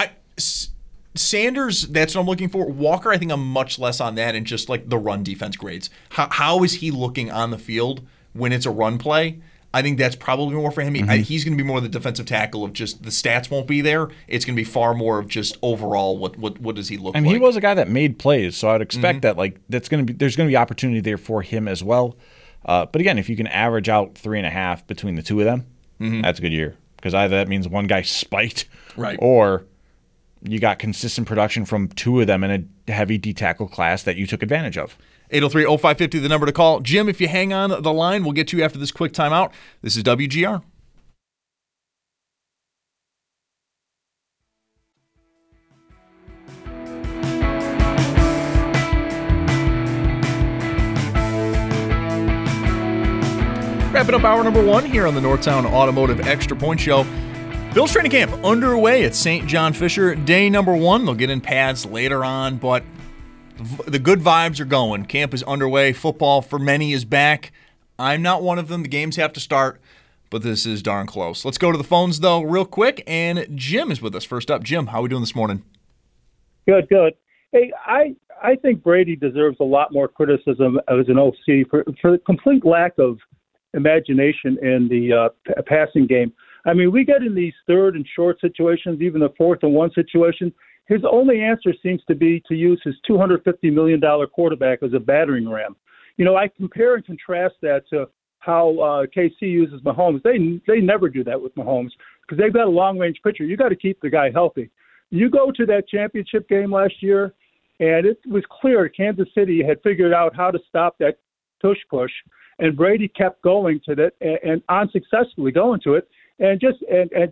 Sanders, that's what I'm looking for. Walker, I think I'm much less on that and just like the run defense grades. How is he looking on the field when it's a run play? I think that's probably more for him. Mm-hmm. He's going to be more the defensive tackle of just the stats won't be there. It's going to be far more of just overall what does he look like. And he was a guy that made plays, so I'd expect that there's going to be opportunity there for him as well. But again, if you can average out 3.5 between the two of them, that's a good year. Because either that means one guy spiked, right, or you got consistent production from 2 of them in a heavy D-tackle class that you took advantage of. 803-0550, the number to call. Jim, if you hang on the line, we'll get to you after this quick timeout. This is WGR. Wrapping up hour number 1 here on the Northtown Automotive Extra Point Show. Bills training camp underway at St. John Fisher. Day number 1. They'll get in pads later on, but the good vibes are going. Camp is underway. Football for many is back. I'm not one of them. The games have to start, but this is darn close. Let's go to the phones, though, real quick, and Jim is with us. First up, Jim, how are we doing this morning? Good. Hey, I think Brady deserves a lot more criticism as an OC for the complete lack of imagination in the passing game. I mean, we get in these third and short situations, even the 4th and 1 situation. His only answer seems to be to use his $250 million quarterback as a battering ram. You know, I compare and contrast that to how KC uses Mahomes. They never do that with Mahomes because they've got a long-range pitcher. You got to keep the guy healthy. You go to that championship game last year, and it was clear Kansas City had figured out how to stop that tush push, and Brady kept going to that and unsuccessfully going to it. And just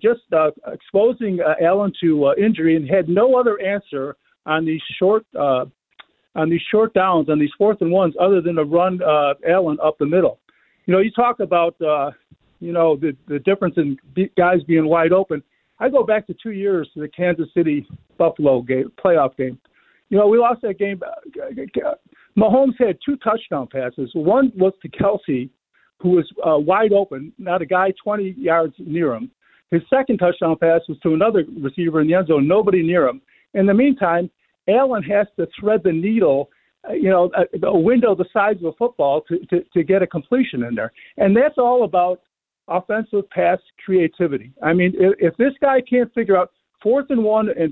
exposing Allen to injury, and had no other answer on these short downs, on these 4th and 1s, other than to run Allen up the middle. You know, you talk about the difference in guys being wide open. I go back to 2 years to the Kansas City Buffalo game, playoff game. You know, we lost that game. Mahomes had 2 touchdown passes. One was to Kelsey, who was wide open, not a guy 20 yards near him. His second touchdown pass was to another receiver in the end zone, nobody near him. In the meantime, Allen has to thread the needle, a window the size of a football to get a completion in there. And that's all about offensive pass creativity. I mean, if this guy can't figure out 4th and 1 and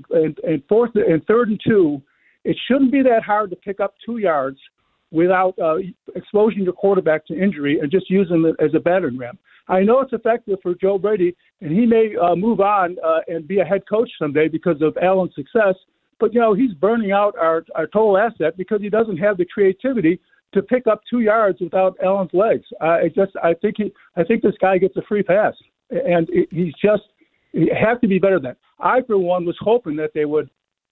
3rd and 2, it shouldn't be that hard to pick up 2 yards without exposing your quarterback to injury and just using it as a battering ram. I know it's effective for Joe Brady, and he may move on and be a head coach someday because of Allen's success, but, you know, he's burning out our total asset because he doesn't have the creativity to pick up 2 yards without Allen's legs. I think this guy gets a free pass, and he have to be better than that. I, for one, was hoping that they would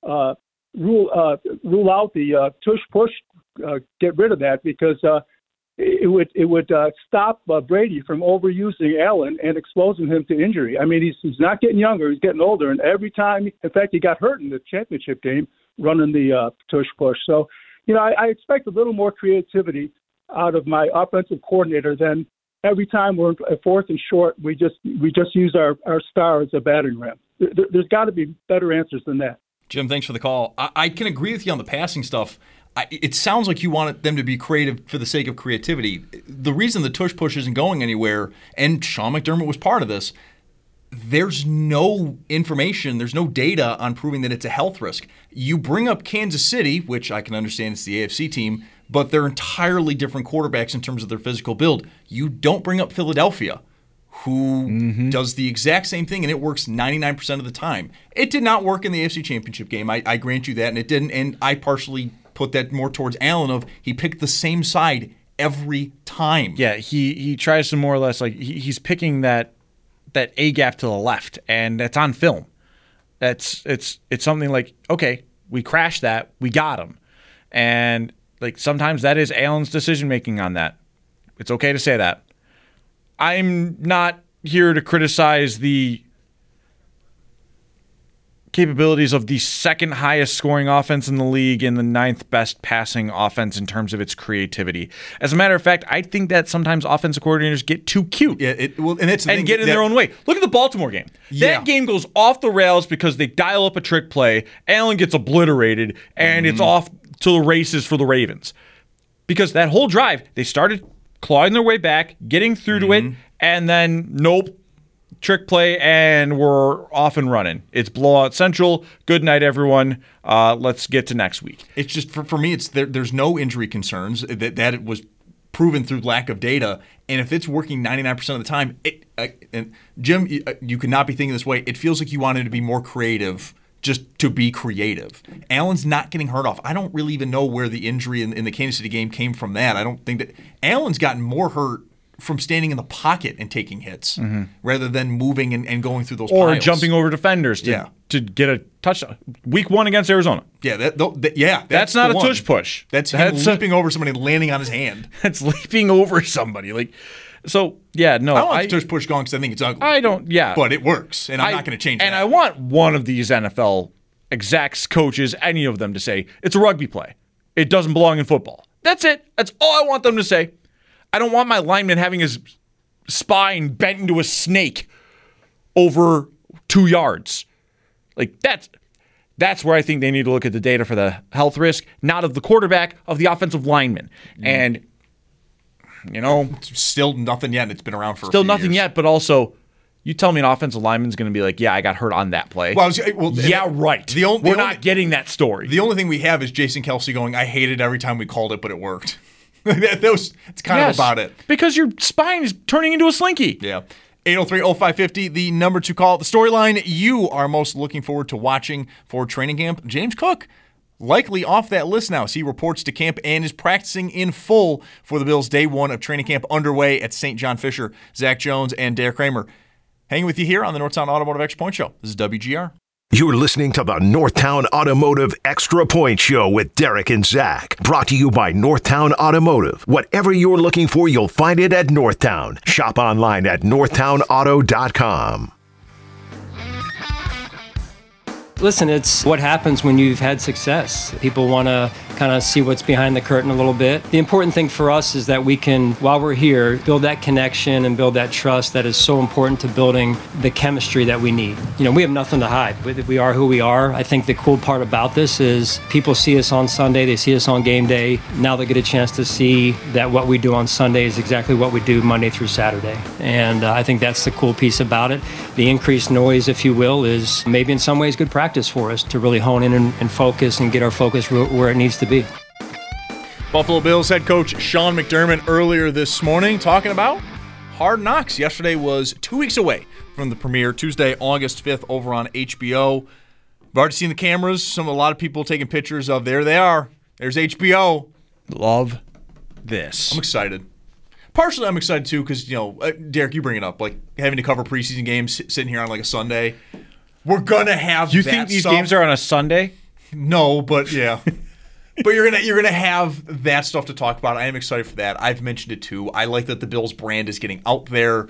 rule out the tush push, get rid of that, because it would stop Brady from overusing Allen and exposing him to injury. I mean, he's not getting younger; he's getting older, and every time, in fact, he got hurt in the championship game running the tush push. So, you know, I expect a little more creativity out of my offensive coordinator than every time we're at 4th and short, we just use our star as a battering ram. There's got to be better answers than that. Jim, thanks for the call. I can agree with you on the passing stuff. It sounds like you want them to be creative for the sake of creativity. The reason the tush push isn't going anywhere, and Sean McDermott was part of this, there's no information, there's no data on proving that it's a health risk. You bring up Kansas City, which I can understand it's the AFC team, but they're entirely different quarterbacks in terms of their physical build. You don't bring up Philadelphia, who does the exact same thing, and it works 99% of the time. It did not work in the AFC Championship game. I grant you that, and it didn't. And I partially put that more towards Allen of he picked the same side every time. Yeah, he tries to more or less, like, he's picking that A gap to the left, and that's on film. It's something like, okay, we crashed that, we got him. And like sometimes that is Allen's decision making on that. It's okay to say that. I'm not here to criticize the capabilities of the second highest scoring offense in the league and the 9th best passing offense in terms of its creativity. As a matter of fact, I think that sometimes offensive coordinators get too cute and get in their own way. Look at the Baltimore game. Yeah. That game goes off the rails because they dial up a trick play. Allen gets obliterated, and it's off to the races for the Ravens. Because that whole drive, they started clawing their way back, getting through to it, and then nope, trick play, and we're off and running. It's blowout central. Good night, everyone. Let's get to next week. It's just for me. It's there's no injury concerns that it was proven through lack of data. And if it's working 99% of the time, and Jim, you could not be thinking this way. It feels like you wanted to be more creative. Just to be creative. Allen's not getting hurt off. I don't really even know where the injury in the Kansas City game came from that. I don't think that Allen's gotten more hurt from standing in the pocket and taking hits rather than moving and going through those or piles. Jumping over defenders to get a touchdown. Week 1 against Arizona. Yeah, that's not a tush push. That's him leaping over somebody and landing on his hand. That's leaping over somebody. So, yeah, no. I don't want the tush push going because I think it's ugly. I don't, yeah. But it works, and I'm not going to change that. And I want one of these NFL execs, coaches, any of them to say, it's a rugby play. It doesn't belong in football. That's it. That's all I want them to say. I don't want my lineman having his spine bent into a snake over 2 yards. Like, that's where I think they need to look at the data for the health risk, not of the quarterback, of the offensive lineman. And, it's still nothing yet. It's been around for still a few nothing years. yet, but also You tell me an offensive lineman's going to be like, yeah, I got hurt on that play. Well, yeah, right. We're not getting that story. The only thing we have is Jason Kelsey going, I hated every time we called it, but it worked. It's kind of about it. Because your spine is turning into a slinky. Yeah. 803-0550, the number to call. The storyline you are most looking forward to watching for training camp. James Cook, likely off that list now as he reports to camp and is practicing in full for the Bills' day one of training camp underway at St. John Fisher. Zach Jones and Derek Kramer hanging with you here on the Northtown Automotive Extra Point Show. This is WGR. You're listening to the Northtown Automotive Extra Point Show with Derek and Zach. Brought to you by Northtown Automotive. Whatever you're looking for, you'll find it at Northtown. Shop online at northtownauto.com. Listen, it's what happens when you've had success. People want to kind of see what's behind the curtain a little bit. The important thing for us is that we can, while we're here, build that connection and build that trust that is so important to building the chemistry that we need. You know, we have nothing to hide. We are who we are. I think the cool part about this is people see us on Sunday, they see us on game day. Now they get a chance to see that what we do on Sunday is exactly what we do Monday through Saturday. And I think that's the cool piece about it. The increased noise, if you will, is maybe in some ways good practice for us to really hone in and focus and get our focus where it needs to be. Buffalo Bills head coach Sean McDermott earlier this morning talking about Hard Knocks. Yesterday was 2 weeks away from the premiere, Tuesday, August 5th, over on HBO. We've already seen the cameras. A lot of people taking pictures of, there they are. There's HBO. Love this. I'm excited. Partially, I'm excited too because, Derek, you bring it up, like having to cover preseason games, sitting here on like a Sunday. We're gonna have. You think these games are on a Sunday? No, but yeah. But you're gonna have that stuff to talk about. I am excited for that. I've mentioned it too. I like that the Bills brand is getting out there.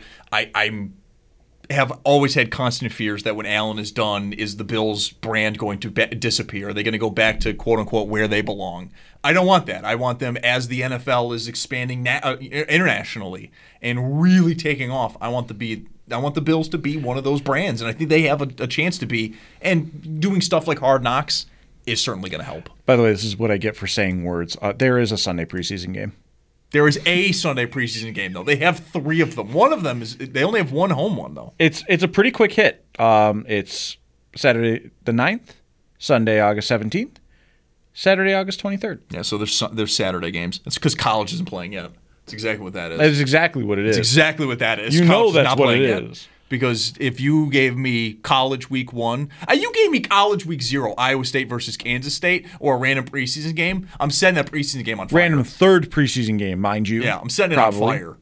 I have always had constant fears that when Allen is done, is the Bills brand going to disappear? Are they going to go back to quote unquote where they belong? I don't want that. I want them, as the NFL is expanding internationally and really taking off, I want the Bills to be one of those brands, and I think they have a chance to be. And doing stuff like Hard Knocks is certainly going to help. By the way, this is what I get for saying words. There is a Sunday preseason game. There is a Sunday preseason game, though. They have 3 of them. One of them they only have one home one, though. It's a pretty quick hit. It's Saturday the 9th, Sunday August 17th, Saturday August 23rd. Yeah, so there's Saturday games. That's because college isn't playing yet. That's exactly what that is. That is exactly what it is. It's exactly what that is. You know College that's what it is. Because if you gave me college week 1, you gave me college week 0, Iowa State versus Kansas State, or a random preseason game, I'm setting that preseason game on fire. Random third preseason game, mind you. Yeah, I'm setting it on fire.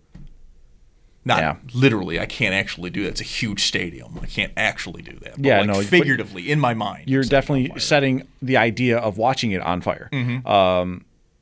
Literally, I can't actually do that. It's a huge stadium. I can't actually do that. But figuratively, in my mind. You're definitely setting the idea of watching it on fire. Mm-hmm.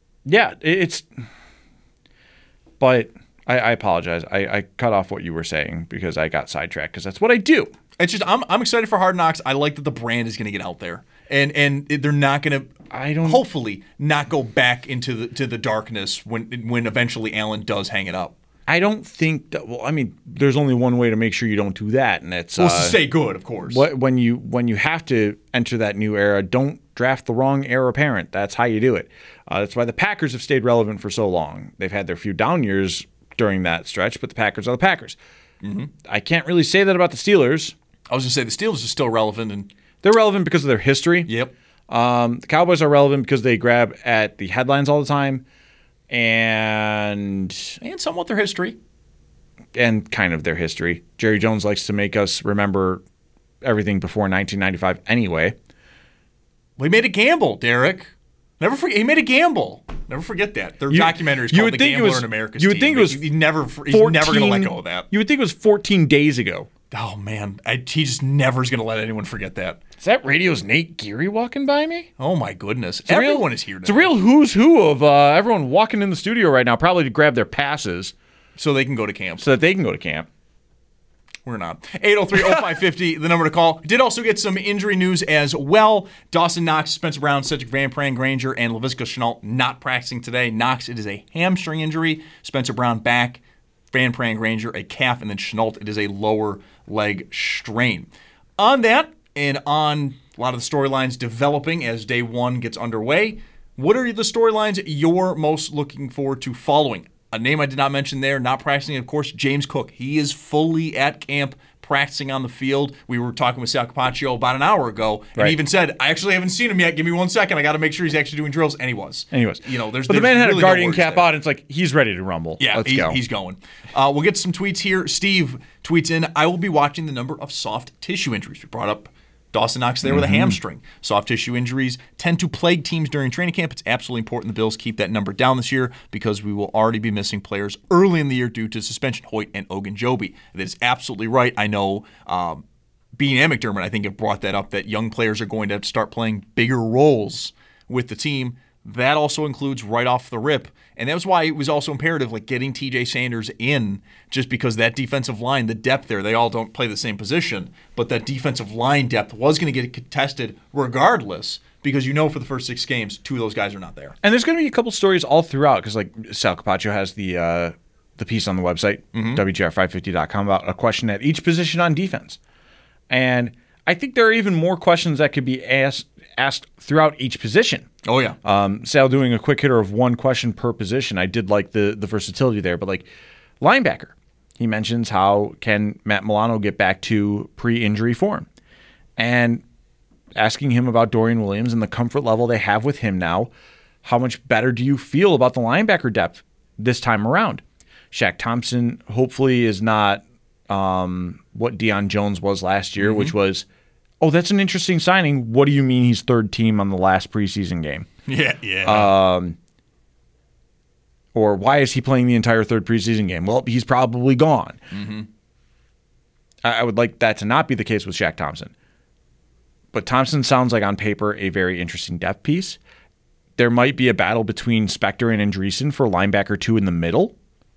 But I apologize. I cut off what you were saying because I got sidetracked because that's what I do. It's just I'm excited for Hard Knocks. I like that the brand is going to get out there, and they're not going to. Hopefully not go back into the darkness when eventually Allen does hang it up. I don't think that. Well, I mean, there's only one way to make sure you don't do that, and it's to stay good, of course. When you have to enter that new era, don't draft the wrong heir apparent. That's how you do it. That's why the Packers have stayed relevant for so long. They've had their few down years during that stretch, but the Packers are the Packers. Mm-hmm. I can't really say that about the Steelers. I was going to say the Steelers are still relevant, and they're relevant because of their history. Yep. The Cowboys are relevant because they grab at the headlines all the time, and somewhat their history, and kind of their history. Jerry Jones likes to make us remember everything before 1995 anyway. Well, he made a gamble, Derek. Never forget. He made a gamble. Never forget that. Their documentary is called The Gambler in America's Team. You would think it was he's never going to let go of that. You would think it was 14 days ago. Oh, man. He just never is going to let anyone forget that. Is that radio's Nate Geary walking by me? Oh, my goodness. Everyone is here now. It's a real who's who of everyone walking in the studio right now, probably to grab their passes. So they can go to camp. We're not. 803-0550, the number to call. Did also get some injury news as well. Dawson Knox, Spencer Brown, Cedric Van Pran Granger, and Laviska Shenault not practicing today. Knox, it is a hamstring injury. Spencer Brown back. Van Pran Granger, a calf. And then Shenault, it is a lower leg strain. On that, and on a lot of the storylines developing as day one gets underway, what are the storylines you're most looking forward to following? A name I did not mention there, not practicing, of course, James Cook. He is fully at camp practicing on the field. We were talking with Sal Capaccio about an hour ago, and he even said, I actually haven't seen him yet. Give me 1 second. I got to make sure he's actually doing drills. And he was. You know, but the man had really a Guardian no cap there. on. It's like, he's ready to rumble. Yeah, Let's go. He's going. We'll get to some tweets here. Steve tweets in, I will be watching the number of soft tissue injuries. We brought up Dawson Knox there with a hamstring. Soft tissue injuries tend to plague teams during training camp. It's absolutely important the Bills keep that number down this year because we will already be missing players early in the year due to suspension. Hoyt and Ogunjobi. That is absolutely right. I know Bean and McDermott, I think, have brought that up, that young players are going to start playing bigger roles with the team. That also includes right off the rip. And that was why it was also imperative, like getting TJ Sanders in, just because that defensive line, the depth there, they all don't play the same position, but that defensive line depth was going to get contested regardless, because you know for the first 6 games, 2 of those guys are not there. And there's going to be a couple stories all throughout, because like Sal Capaccio has the piece on the website, WGR550.com, about a question at each position on defense. And I think there are even more questions that could be asked throughout each position. Oh, yeah. Sal doing a quick hitter of 1 question per position. I did like the versatility there. But like linebacker, he mentions how can Matt Milano get back to pre-injury form. And asking him about Dorian Williams and the comfort level they have with him now, how much better do you feel about the linebacker depth this time around? Shaq Thompson hopefully is not what Deion Jones was last year, which was, oh, that's an interesting signing. What do you mean he's 3rd team on the last preseason game? Yeah. Or why is he playing the entire 3rd preseason game? Well, he's probably gone. I would like that to not be the case with Shaq Thompson. But Thompson sounds like on paper a very interesting depth piece. There might be a battle between Spector and Andreessen for linebacker 2 in the middle.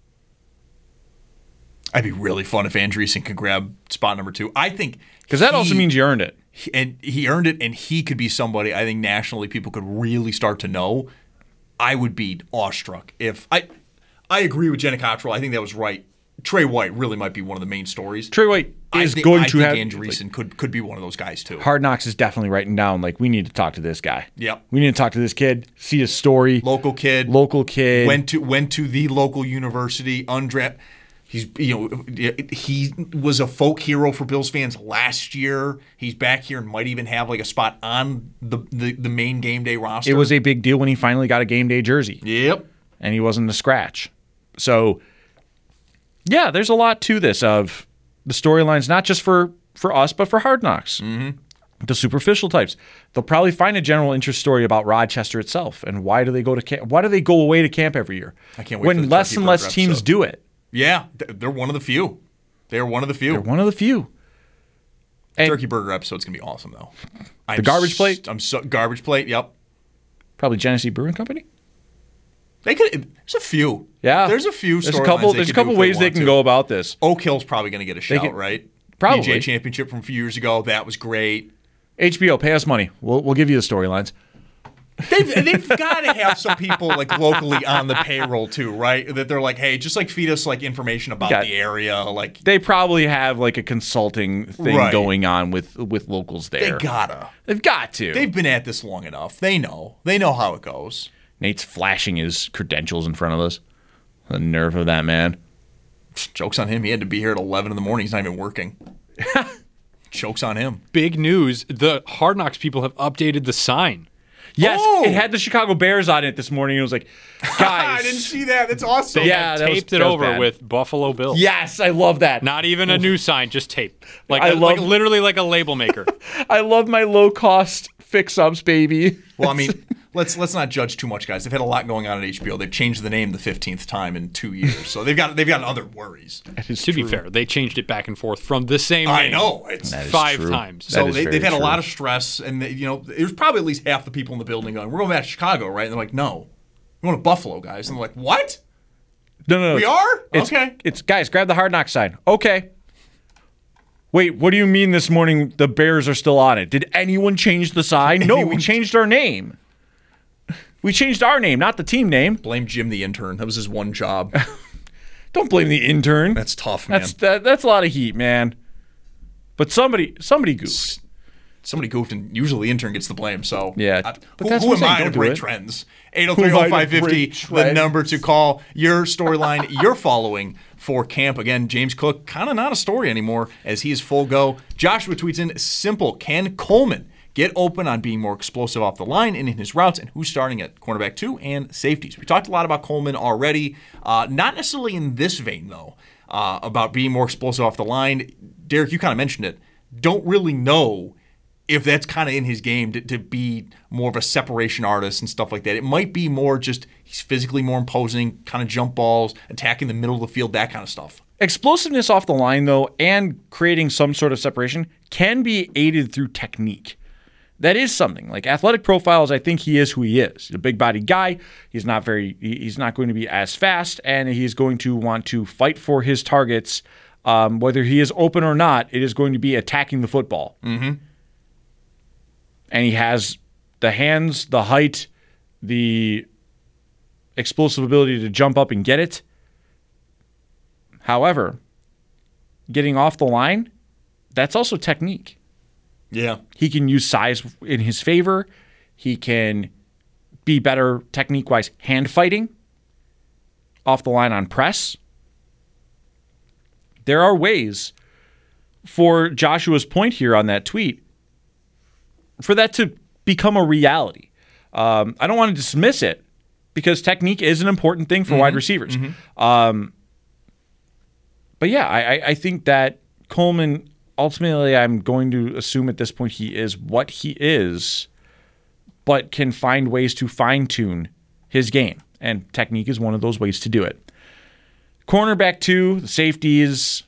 I'd be really fun if Andreessen could grab spot number 2. I think because that also means you earned it. And he earned it, and he could be somebody I think nationally people could really start to know. I would be awestruck if I agree with Jenna Cottrell. I think that was right. Trey White really might be one of the main stories. Trey White is I going to have. Andreessen could be one of those guys too. Hard Knocks is definitely writing down like we need to talk to this guy. Yep. We need to talk to this kid. See his story. Local kid. Went to the local university. Undrafted. He was a folk hero for Bills fans last year. He's back here and might even have like a spot on the main game day roster. It was a big deal when he finally got a game day jersey. Yep. And he wasn't a scratch. So, yeah, there's a lot to this of the storylines, not just for us, but for Hard Knocks. The superficial types. They'll probably find a general interest story about Rochester itself and why do they go to camp? Why do they go away to camp every year? I can't wait when for the less Turkey and less Burger teams episode. do it. Yeah, they're one of the few. They're one of the few. They're one of the few. And Turkey Burger episode's gonna be awesome though. The garbage plate. Garbage plate. Yep. Probably Genesee Brewing Company. They could. There's a few. Yeah. There's a few. There's a couple. There's a couple ways they can go about this. Oak Hill's probably gonna get a shout, right? Probably. PGA Championship from a few years ago. That was great. HBO, pay us money. We'll give you the storylines. They've got to have some people like locally on the payroll too, right? That they're like, hey, just like feed us like information about the area. Like they probably have like a consulting thing going on with locals there. They've got to. They've been at this long enough. They know how it goes. Nate's flashing his credentials in front of us. The nerve of that man. Joke's on him. He had to be here at 11 in the morning. He's not even working. Joke's on him. Big news. The Hard Knocks people have updated the sign. Yes, it had the Chicago Bears on it this morning. It was like, guys. I didn't see that. That's awesome. They taped it over with Buffalo Bills. Yes, I love that. Not even a new sign, just tape. Literally like a label maker. I love my low-cost fix-ups, baby. Well, I mean, let's not judge too much, guys. They've had a lot going on at HBO. They've changed the name the 15th time in 2 years, so they've got other worries. To be fair, they changed it back and forth from the same name. I know it's 5 times. So they've had a lot of stress, and there's probably at least half the people in the building going, "We're going back to Chicago, right?" And they're like, "No, we're going to Buffalo, guys." And they're like, "What? No. We are? Okay." It's guys, grab the Hard Knock sign. Okay. Wait, what do you mean this morning the Bears are still on it? Did anyone change the sign? No, we changed our name. We changed our name, not the team name. Blame Jim the intern. That was his one job. Don't blame the intern. That's tough, man. That's a lot of heat, man. But somebody goofed. somebody goofed, and usually the intern gets the blame. So yeah, but who am I to break trends? 803-0550, the number to call. Your storyline you're following for camp. Again, James Cook, kind of not a story anymore as he is full go. Joshua tweets in, simple, can Coleman get open on being more explosive off the line and in his routes, and who's starting at cornerback 2 and safeties? We talked a lot about Coleman already, not necessarily in this vein, though, about being more explosive off the line. Derek, you kind of mentioned it. Don't really know if that's kind of in his game to be more of a separation artist and stuff like that. It might be more just he's physically more imposing, kind of jump balls, attacking the middle of the field, that kind of stuff. Explosiveness off the line, though, and creating some sort of separation can be aided through technique. That is something. Like athletic profiles, I think he is who he is. He's a big-bodied guy. He's not going to be as fast, and he's going to want to fight for his targets. Whether he is open or not, it is going to be attacking the football. Mm-hmm. And he has the hands, the height, the explosive ability to jump up and get it. However, getting off the line, that's also technique. Yeah. He can use size in his favor. He can be better technique-wise hand fighting, off the line on press. There are ways, for Joshua's point here on that tweet, for that to become a reality. I don't want to dismiss it because technique is an important thing for wide receivers. Mm-hmm. But yeah, I think that Coleman, ultimately, I'm going to assume at this point he is what he is, but can find ways to fine-tune his game. And technique is one of those ways to do it. Cornerback 2, the safeties.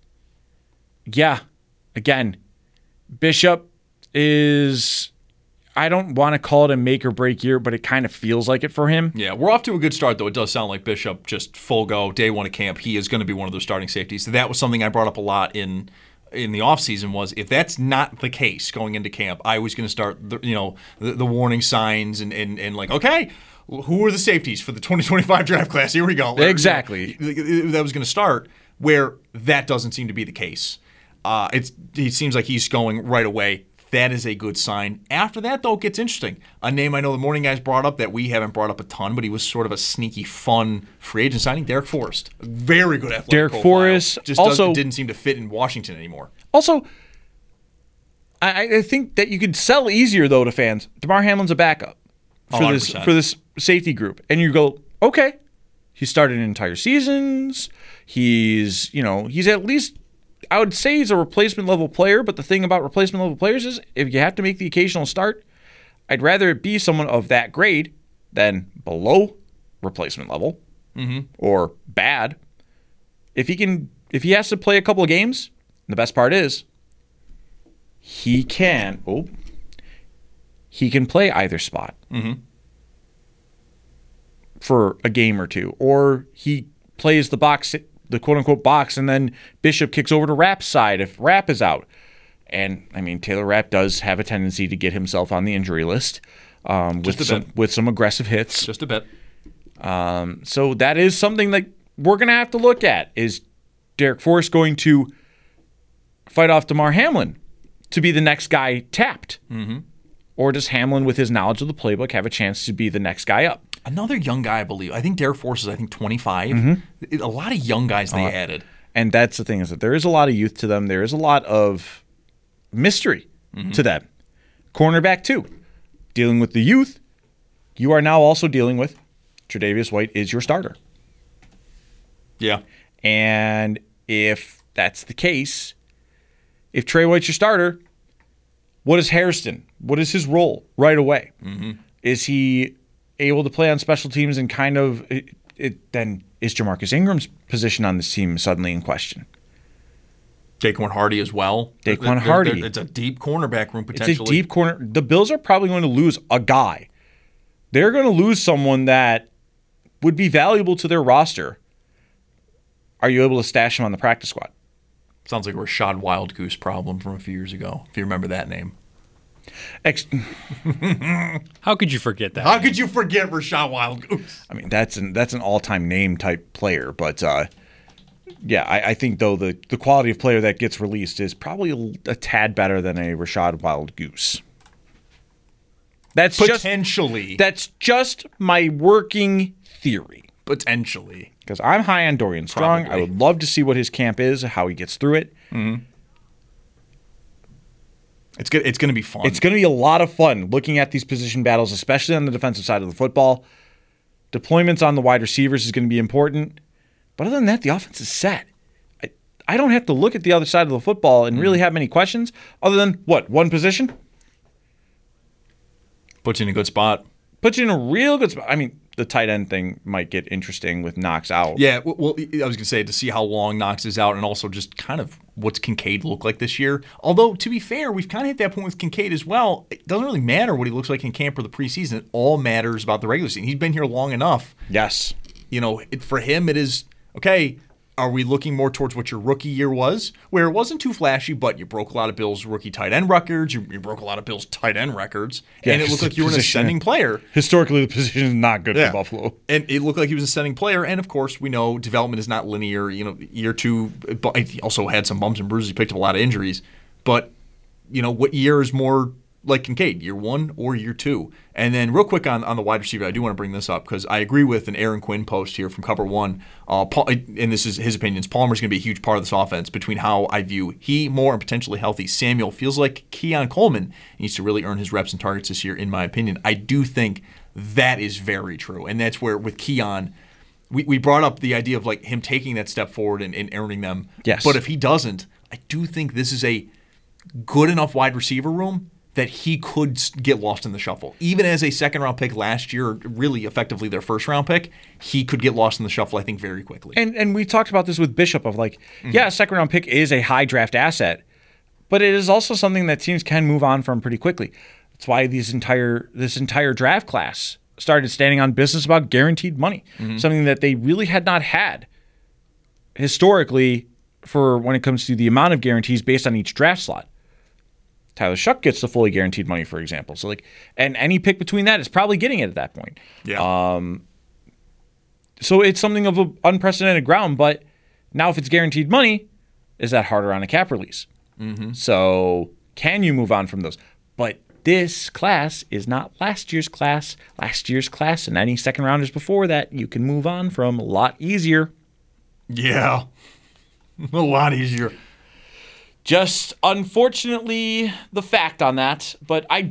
Yeah, again, Bishop is, I don't want to call it a make or break year, but it kind of feels like it for him. Yeah, we're off to a good start, though. It does sound like Bishop just full go, day one of camp. He is going to be one of those starting safeties. So that was something I brought up a lot in the offseason was if that's not the case going into camp, I was going to start the warning signs and like, okay, who are the safeties for the 2025 draft class? Here we go. Exactly. That was going to start where that doesn't seem to be the case. It seems like he's going right away. That is a good sign. After that, though, it gets interesting. A name I know the morning guys brought up that we haven't brought up a ton, but he was sort of a sneaky, fun free agent signing, Derek Forrest. Very good athletic Derek profile. Forrest just also didn't seem to fit in Washington anymore. Also, I think that you could sell easier, though, to fans. Damar Hamlin's a backup for this safety group. And you go, okay, he started entire seasons. He's at least, I would say he's a replacement level player, but the thing about replacement level players is if you have to make the occasional start, I'd rather it be someone of that grade than below replacement level or bad. If he has to play a couple of games, the best part is he can play either spot for a game or two, or he plays the box, the quote-unquote box, and then Bishop kicks over to Rapp's side if Rapp is out. And, I mean, Taylor Rapp does have a tendency to get himself on the injury list with some aggressive hits. Just a bit. So that is something that we're going to have to look at. Is Derek Forrest going to fight off Damar Hamlin to be the next guy tapped? Mm-hmm. Or does Hamlin, with his knowledge of the playbook, have a chance to be the next guy up? Another young guy, I believe. I think Derek Forrest is, 25. Mm-hmm. A lot of young guys they added. And that's the thing, is that there is a lot of youth to them. There is a lot of mystery to them. Cornerback 2, dealing with the youth. You are now also dealing with Tre'Davious White is your starter. Yeah. And if that's the case, if Trey White's your starter, what is Hairston? What is his role right away? Mm-hmm. Is he able to play on special teams and kind of then is Jamarcus Ingram's position on this team suddenly in question? Daquan Hardy as well. Daquan Hardy. It's a deep cornerback room potentially. It's a deep corner. The Bills are probably going to lose a guy. They're going to lose someone that would be valuable to their roster. Are you able to stash him on the practice squad? Sounds like a Rashad Wildgoose problem from a few years ago, if you remember that name. How could you forget that? How could you forget Rashad Wildgoose? I mean, that's an all-time name type player, but Yeah, I think, though, the quality of player that gets released is probably a tad better than a Rashad Wild Goose. That's potentially. That's just my working theory. Potentially. Because I'm high on Dorian Strong. Probably. I would love to see what his camp is, how he gets through it. Mm-hmm. It's going to be fun. It's going to be a lot of fun looking at these position battles, especially on the defensive side of the football. Deployments on the wide receivers is going to be important. But other than that, the offense is set. I don't have to look at the other side of the football and really have many questions other than, what, one position? Puts you in a good spot. Puts you in a real good spot. I mean, the tight end thing might get interesting with Knox out. Yeah, well, I was going to say to see how long Knox is out and also just kind of what's Kincaid look like this year. Although, to be fair, we've kind of hit that point with Kincaid as well. It doesn't really matter what he looks like in camp or the preseason. It all matters about the regular season. He's been here long enough. Yes. For him, it is, okay, are we looking more towards what your rookie year was, where it wasn't too flashy, but you broke a lot of Bills' rookie tight end records, you broke a lot of Bills' tight end records, and it looked like you were an ascending player. Historically, the position is not good for Buffalo. And it looked like he was an ascending player, and of course, we know development is not linear. Year two, but he also had some bumps and bruises. He picked up a lot of injuries. But, what year is more like Kincaid, year one or year two? And then real quick on the wide receiver, I do want to bring this up because I agree with an Aaron Quinn post here from Cover One. And this is his opinions. Palmer's going to be a huge part of this offense between how I view he, Moore, and potentially healthy Samuel. Feels like Keon Coleman needs to really earn his reps and targets this year, in my opinion. I do think that is very true. And that's where with Keon, we brought up the idea of like him taking that step forward and earning them. Yes. But if he doesn't, I do think this is a good enough wide receiver room that he could get lost in the shuffle. Even as a second-round pick last year, really effectively their first-round pick, he could get lost in the shuffle, I think, very quickly. And we talked about this with Bishop of like, yeah, a second-round pick is a high draft asset, but it is also something that teams can move on from pretty quickly. That's why this entire draft class started standing on business about guaranteed money, something that they really had not had historically for when it comes to the amount of guarantees based on each draft slot. Tyler Shuck gets the fully guaranteed money, for example. So and any pick between that is probably getting it at that point. Yeah. So it's something of an unprecedented ground, but now if it's guaranteed money, is that harder on a cap release? Mm-hmm. So can you move on from those? But this class is not last year's class. Last year's class and any second rounders before that, you can move on from a lot easier. Yeah. A lot easier. Just unfortunately the fact on that, but I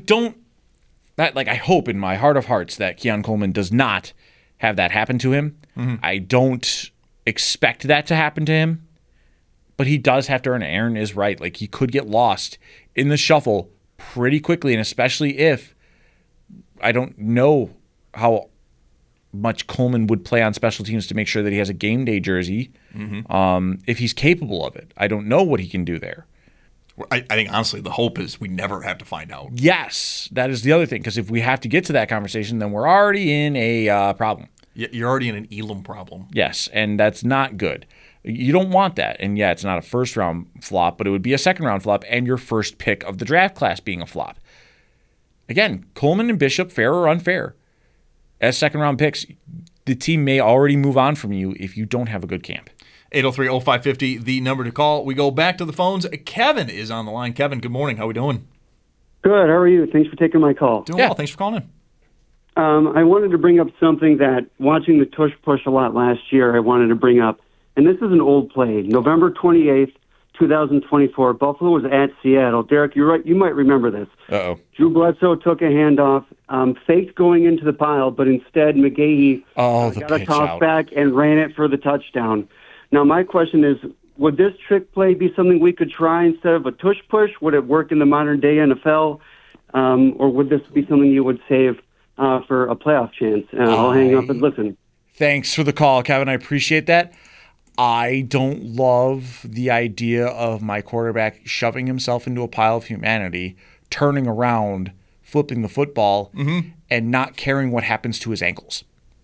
hope in my heart of hearts that Keon Coleman does not have that happen to him. Mm-hmm. I don't expect that to happen to him, but he does have to earn it. Aaron is right. Like, he could get lost in the shuffle pretty quickly, and especially if I don't know how much Coleman would play on special teams to make sure that he has a game day jersey, if he's capable of it. I don't know what he can do there. I think, honestly, the hope is we never have to find out. Yes, that is the other thing, because if we have to get to that conversation, then we're already in a problem. You're already in an Elam problem. Yes, and that's not good. You don't want that. And yeah, it's not a first-round flop, but it would be a second-round flop and your first pick of the draft class being a flop. Again, Coleman and Bishop, fair or unfair, as second-round picks, the team may already move on from you if you don't have a good camp. 803-0550, the number to call. We go back to the phones. Kevin is on the line. Kevin, good morning. How we doing? Good. How are you? Thanks for taking my call. Doing well. Thanks for calling in. I wanted to bring up something that, watching the tush push a lot last year, I wanted to bring up. And this is an old play. November 28th, 2024, Buffalo was at Seattle. Derek, you're right. You might remember this. Uh-oh. Drew Bledsoe took a handoff, faked going into the pile, but instead McGahee got a toss back and ran it for the touchdown. Now, my question is, would this trick play be something we could try instead of a tush push? Would it work in the modern-day NFL? Or would this be something you would save for a playoff chance? I'll hang up and listen. Thanks for the call, Kevin. I appreciate that. I don't love the idea of my quarterback shoving himself into a pile of humanity, turning around, flipping the football, and not caring what happens to his ankles.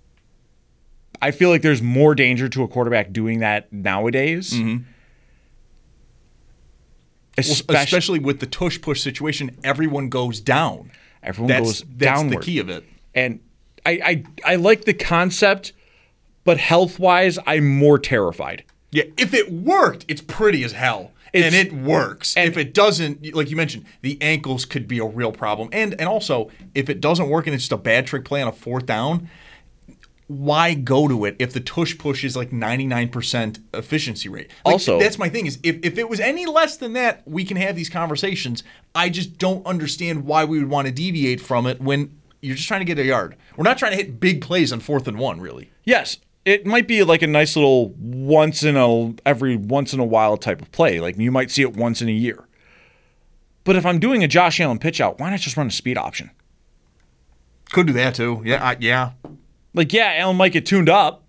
I feel like there's more danger to a quarterback doing that nowadays. Especially with the tush-push situation, everyone goes down. Goes downward. That's the key of it. And I like the concept, but health-wise, I'm more terrified. Yeah, if it worked, it's pretty as hell. And it works. And if it doesn't, like you mentioned, the ankles could be a real problem. And also, if it doesn't work and it's just a bad trick play on a 4th down, why go to it if the tush push is like 99% efficiency rate? Like, also, that's my thing is if it was any less than that, we can have these conversations. I just don't understand why we would want to deviate from it when you're just trying to get a yard. We're not trying to hit big plays on 4th and 1, really. Yes. It might be like a nice little every once in a while type of play. Like you might see it once in a year. But if I'm doing a Josh Allen pitch out, why not just run a speed option? Could do that too. Yeah. Like, Allen might get tuned up.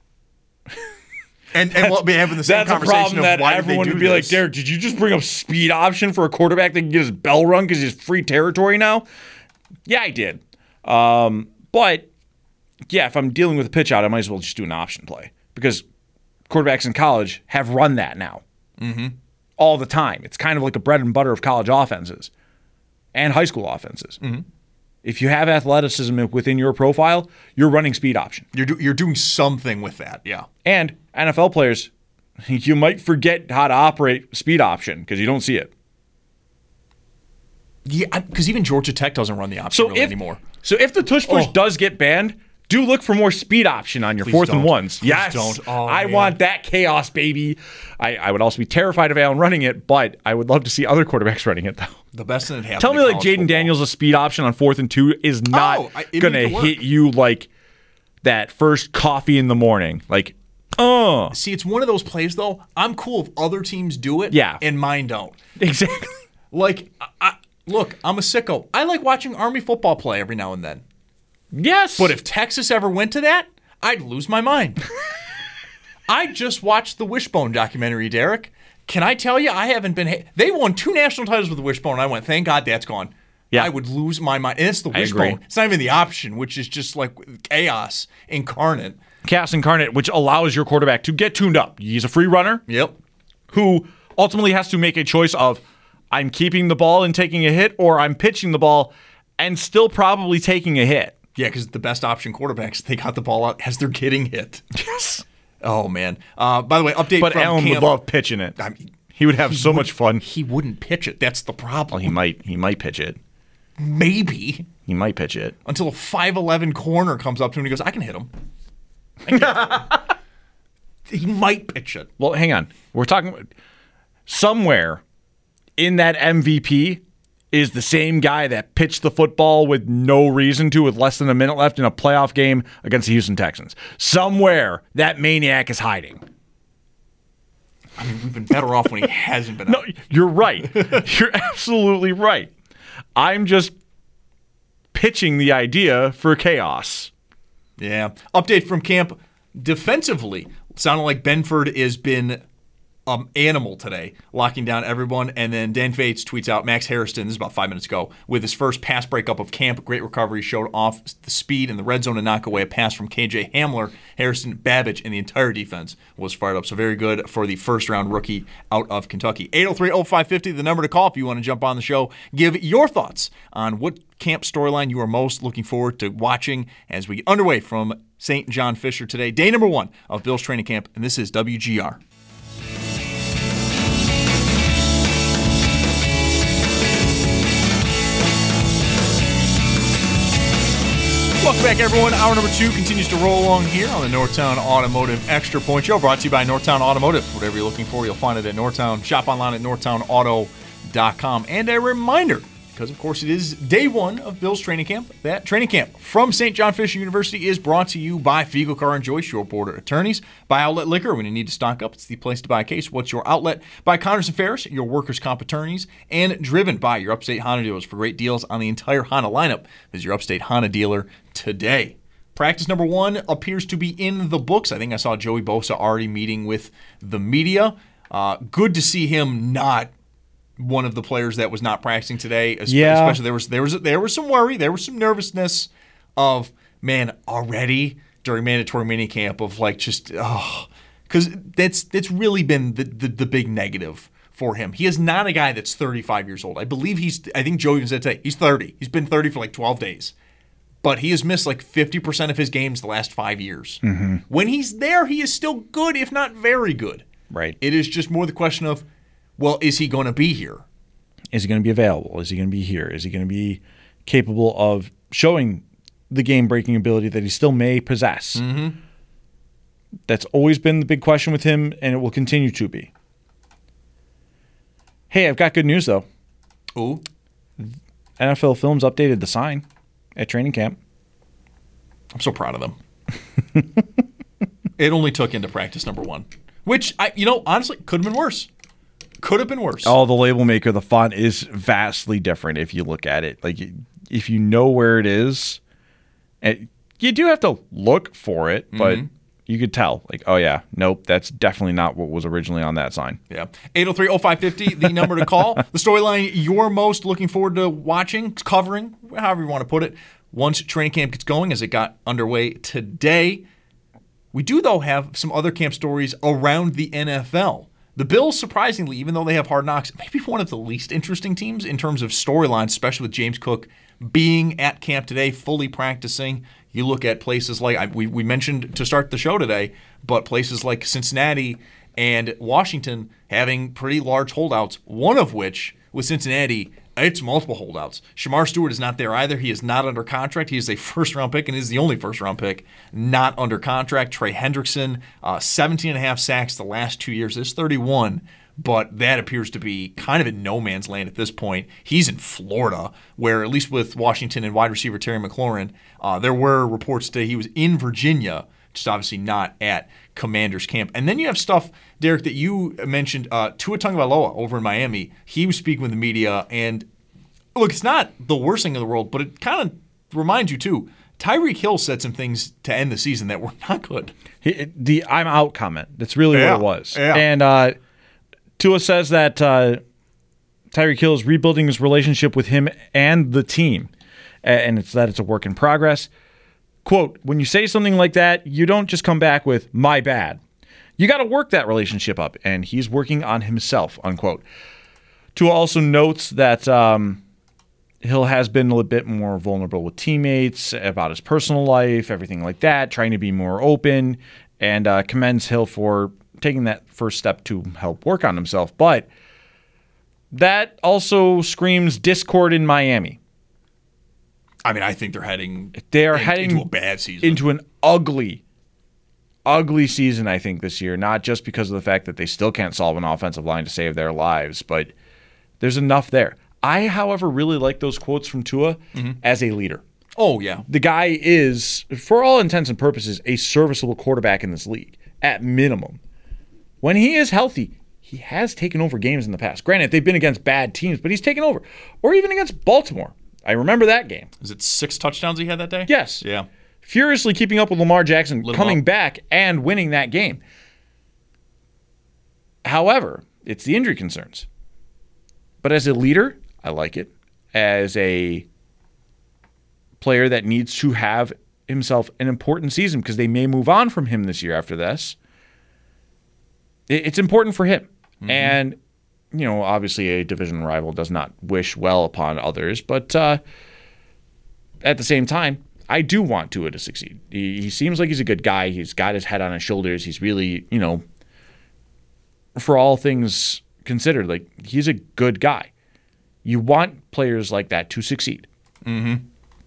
and we'll be having the same conversation problem of that why everyone did they do would be this? like, Derek, did you just bring up speed option for a quarterback that can get his bell rung because he's free territory now? Yeah, I did. But if I'm dealing with a pitch out, I might as well just do an option play because quarterbacks in college have run that now all the time. It's kind of like a bread and butter of college offenses and high school offenses. Mm-hmm. If you have athleticism within your profile, you're running speed option. You're doing something with that, yeah. And NFL players, you might forget how to operate speed option because you don't see it. Yeah, because even Georgia Tech doesn't run the option anymore. So if the tush push does get banned, do look for more speed option on your 4th and 1s. Please yes, don't. Oh, I want that chaos, baby. I would also be terrified of Allen running it, but I would love to see other quarterbacks running it, though. The best thing that happened. Tell me like Jaden Daniels a speed option on 4th and 2 is not going to hit you like that first coffee in the morning. Like, See, it's one of those plays, though. I'm cool if other teams do it and mine don't. Exactly. Like, look, I'm a sicko. I like watching Army football play every now and then. Yes. But if Texas ever went to that, I'd lose my mind. I just watched the Wishbone documentary, Derek. Can I tell you, I haven't been... They won 2 national titles with the Wishbone, and I went, thank God that's gone. Yeah. I would lose my mind. And it's the Wishbone. It's not even the option, which is just like chaos incarnate. Chaos incarnate, which allows your quarterback to get tuned up. He's a free runner. Yep. Who ultimately has to make a choice of, I'm keeping the ball and taking a hit, or I'm pitching the ball and still probably taking a hit. Yeah, because the best option quarterbacks, they got the ball out as they're getting hit. Yes. Oh, man. By the way, update but from Allen camp. would love pitching it. I mean, he would have so much fun. He wouldn't pitch it. That's the problem. Well, he might pitch it. Maybe. He might pitch it. Until a 5'11" corner comes up to him and he goes, I can hit him. He might pitch it. Well, hang on. We're talking somewhere in that MVP is the same guy that pitched the football with no reason to with less than a minute left in a playoff game against the Houston Texans. Somewhere that maniac is hiding. I mean, we've been better off when he hasn't been out. No, you're right. You're absolutely right. I'm just pitching the idea for chaos. Yeah. Update from camp. Defensively, sounded like Benford has been animal today, locking down everyone. And then Dan Fates tweets out Max Harrison, this is about 5 minutes ago, with his first pass breakup of camp. Great recovery, showed off the speed in the red zone to knock away a pass from KJ Hamler. Harrison, Babbage, and the entire defense was fired up. So very good for the first-round rookie out of Kentucky. 803-0550, the number to call if you want to jump on the show. Give your thoughts on what camp storyline you are most looking forward to watching as we get underway from St. John Fisher today. Day number 1 of Bill's training camp, and this is WGR. Welcome back, everyone. Hour number 2 continues to roll along here on the Northtown Automotive Extra Point Show, brought to you by Northtown Automotive. Whatever you're looking for, you'll find it at Northtown. Shop online at northtownauto.com. And a reminder, because, of course, it is day 1 of Bill's training camp. That training camp from St. John Fisher University is brought to you by Fiegel Car and Joyce, your border attorneys. By Outlet Liquor, when you need to stock up, it's the place to buy a case. What's your outlet? By Connors and Ferris, your workers' comp attorneys. And driven by your Upstate Honda dealers for great deals on the entire Honda lineup. Visit your Upstate Honda dealer today. Practice number 1 appears to be in the books. I think I saw Joey Bosa already meeting with the media. Good to see him not one of the players that was not practicing today. Especially there was some worry, there was some nervousness of, man, already during mandatory minicamp of like just because that's really been the big negative for him. He is not a guy that's 35 years old. I think Joey even said today he's 30. He's been 30 for like 12 days. But he has missed like 50% of his games the last 5 years. Mm-hmm. When he's there, he is still good, if not very good. Right. It is just more the question of, well, is he going to be here? Is he going to be available? Is he going to be here? Is he going to be capable of showing the game-breaking ability that he still may possess? Mm-hmm. That's always been the big question with him, and it will continue to be. Hey, I've got good news, though. Ooh. NFL Films updated the sign at training camp. I'm so proud of them. It only took into practice number 1, which, honestly, could have been worse. Could have been worse. Oh, the label maker, the font is vastly different if you look at it. Like, if you know where it is, you do have to look for it, but you could tell. Like, oh, yeah, nope, that's definitely not what was originally on that sign. Yeah. 803-0550, the number to call. The storyline you're most looking forward to watching, covering, however you want to put it, once training camp gets going, as it got underway today. We do, though, have some other camp stories around the NFL. The Bills, surprisingly, even though they have Hard Knocks, maybe one of the least interesting teams in terms of storylines, especially with James Cook being at camp today, fully practicing. You look at places like, we mentioned to start the show today, but places like Cincinnati and Washington having pretty large holdouts, one of which, with Cincinnati, it's multiple holdouts. Shamar Stewart is not there either. He is not under contract. He is a first-round pick and is the only first-round pick not under contract. Trey Hendrickson, 17.5 sacks the last 2 years. There's 31, but that appears to be kind of in no man's land at this point. He's in Florida, where at least with Washington and wide receiver Terry McLaurin, there were reports today he was in Virginia, just obviously not at Commanders camp. And then you have stuff, Derek, that you mentioned, Tua Tagovailoa over in Miami. He was speaking with the media, and look, it's not the worst thing in the world, but it kind of reminds you too. Tyreek Hill said some things to end the season that were not good. The "I'm out" comment. That's really what it was. Yeah. And Tua says that Tyreek Hill is rebuilding his relationship with him and the team, and it's a work in progress. Quote, when you say something like that, you don't just come back with, my bad. You got to work that relationship up, and he's working on himself, unquote. Tua also notes that Hill has been a little bit more vulnerable with teammates about his personal life, everything like that, trying to be more open, and commends Hill for taking that first step to help work on himself. But that also screams discord in Miami. I mean, I think they're heading into a bad season. Into an ugly season, I think, this year. Not just because of the fact that they still can't solve an offensive line to save their lives, but there's enough there. I, however, really like those quotes from Tua as a leader. Oh, yeah. The guy is, for all intents and purposes, a serviceable quarterback in this league, at minimum. When he is healthy, he has taken over games in the past. Granted, they've been against bad teams, but he's taken over. Or even against Baltimore. I remember that game. Is it 6 touchdowns he had that day? Yes. Yeah. Furiously keeping up with Lamar Jackson, coming back and winning that game. However, it's the injury concerns. But as a leader, I like it. As a player that needs to have himself an important season because they may move on from him this year after this, it's important for him. And obviously a division rival does not wish well upon others, but at the same time, I do want Tua to succeed. He seems like he's a good guy. He's got his head on his shoulders. He's really, for all things considered, like, he's a good guy. You want players like that to succeed. And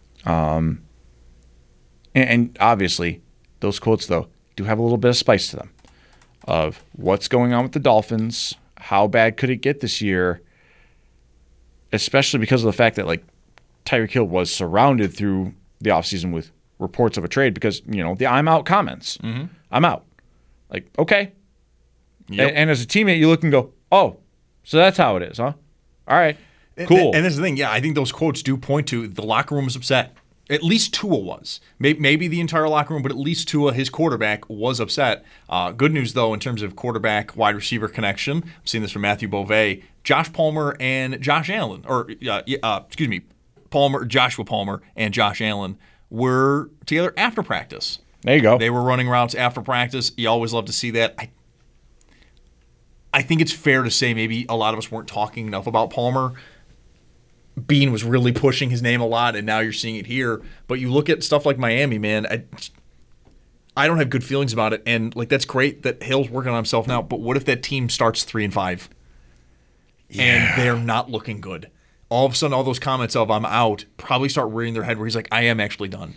obviously, those quotes, though, do have a little bit of spice to them of what's going on with the Dolphins. How bad could it get this year? Especially because of the fact that, like, Tyreek Hill was surrounded through the offseason with reports of a trade because, the I'm out comments. I'm out. Like, okay. Yep. And as a teammate, you look and go, oh, so that's how it is, huh? All right, cool. And this is the thing. Yeah, I think those quotes do point to the locker room was upset. At least Tua was. Maybe the entire locker room, but at least Tua, his quarterback, was upset. Good news, though, in terms of quarterback-wide receiver connection. I've seen this from Matthew Beauvais. Josh Palmer and Josh Allen, Joshua Palmer and Josh Allen were together after practice. There you go. They were running routes after practice. You always love to see that. I think it's fair to say maybe a lot of us weren't talking enough about Palmer. Bean was really pushing his name a lot, and now you're seeing it here. But you look at stuff like Miami, man. I don't have good feelings about it. And like that's great that Hale's working on himself now. But what if that team starts 3-5 and they're not looking good? All of a sudden, all those comments of "I'm out" probably start rearing their head where he's like, "I am actually done."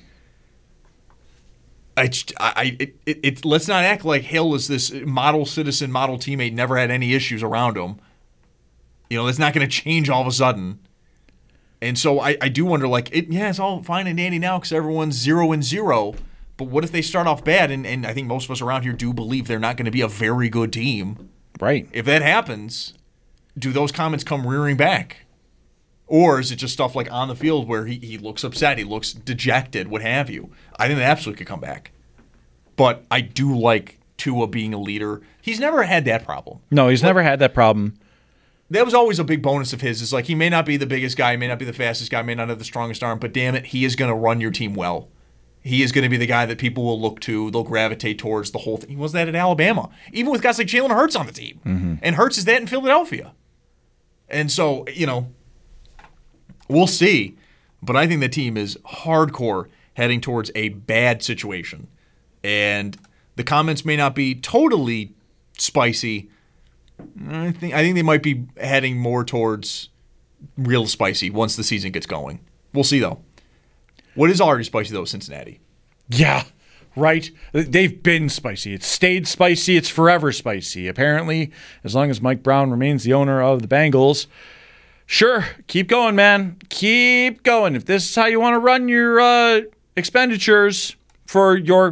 Let's not act like Hale is this model citizen, model teammate, never had any issues around him. That's not going to change all of a sudden. And so I do wonder, it's all fine and dandy now because everyone's 0-0. But what if they start off bad? And I think most of us around here do believe they're not going to be a very good team. Right. If that happens, do those comments come rearing back? Or is it just stuff like on the field where he looks upset, he looks dejected, what have you? I think that absolutely could come back. But I do like Tua being a leader. He's never had that problem. No, he's never had that problem. That was always a big bonus of his. Is like he may not be the biggest guy, he may not be the fastest guy, may not have the strongest arm, but damn it, he is going to run your team well. He is going to be the guy that people will look to. They'll gravitate towards the whole thing. He was that at Alabama, even with guys like Jalen Hurts on the team. Mm-hmm. And Hurts is that in Philadelphia. And so, we'll see, but I think the team is hardcore heading towards a bad situation. And the comments may not be totally spicy. I think they might be heading more towards real spicy once the season gets going. We'll see, though. What is already spicy, though, Cincinnati? Yeah, right. They've been spicy. It's stayed spicy. It's forever spicy. Apparently, as long as Mike Brown remains the owner of the Bengals. Sure, keep going, man. Keep going. If this is how you want to run your expenditures for your...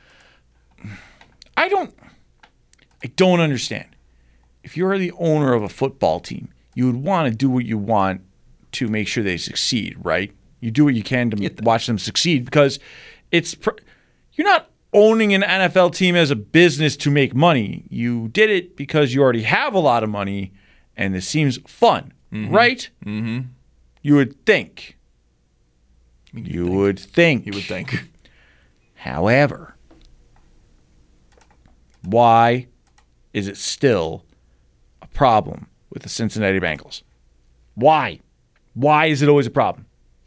I don't understand. If you're the owner of a football team, you would want to do what you want to make sure they succeed, right? You do what you can to watch them succeed because you're not owning an NFL team as a business to make money. You did it because you already have a lot of money and this seems fun. Mm-hmm. Right? Mm-hmm. You would think. You would think. However, why is it still a problem with the Cincinnati Bengals? Why? Why is it always a problem?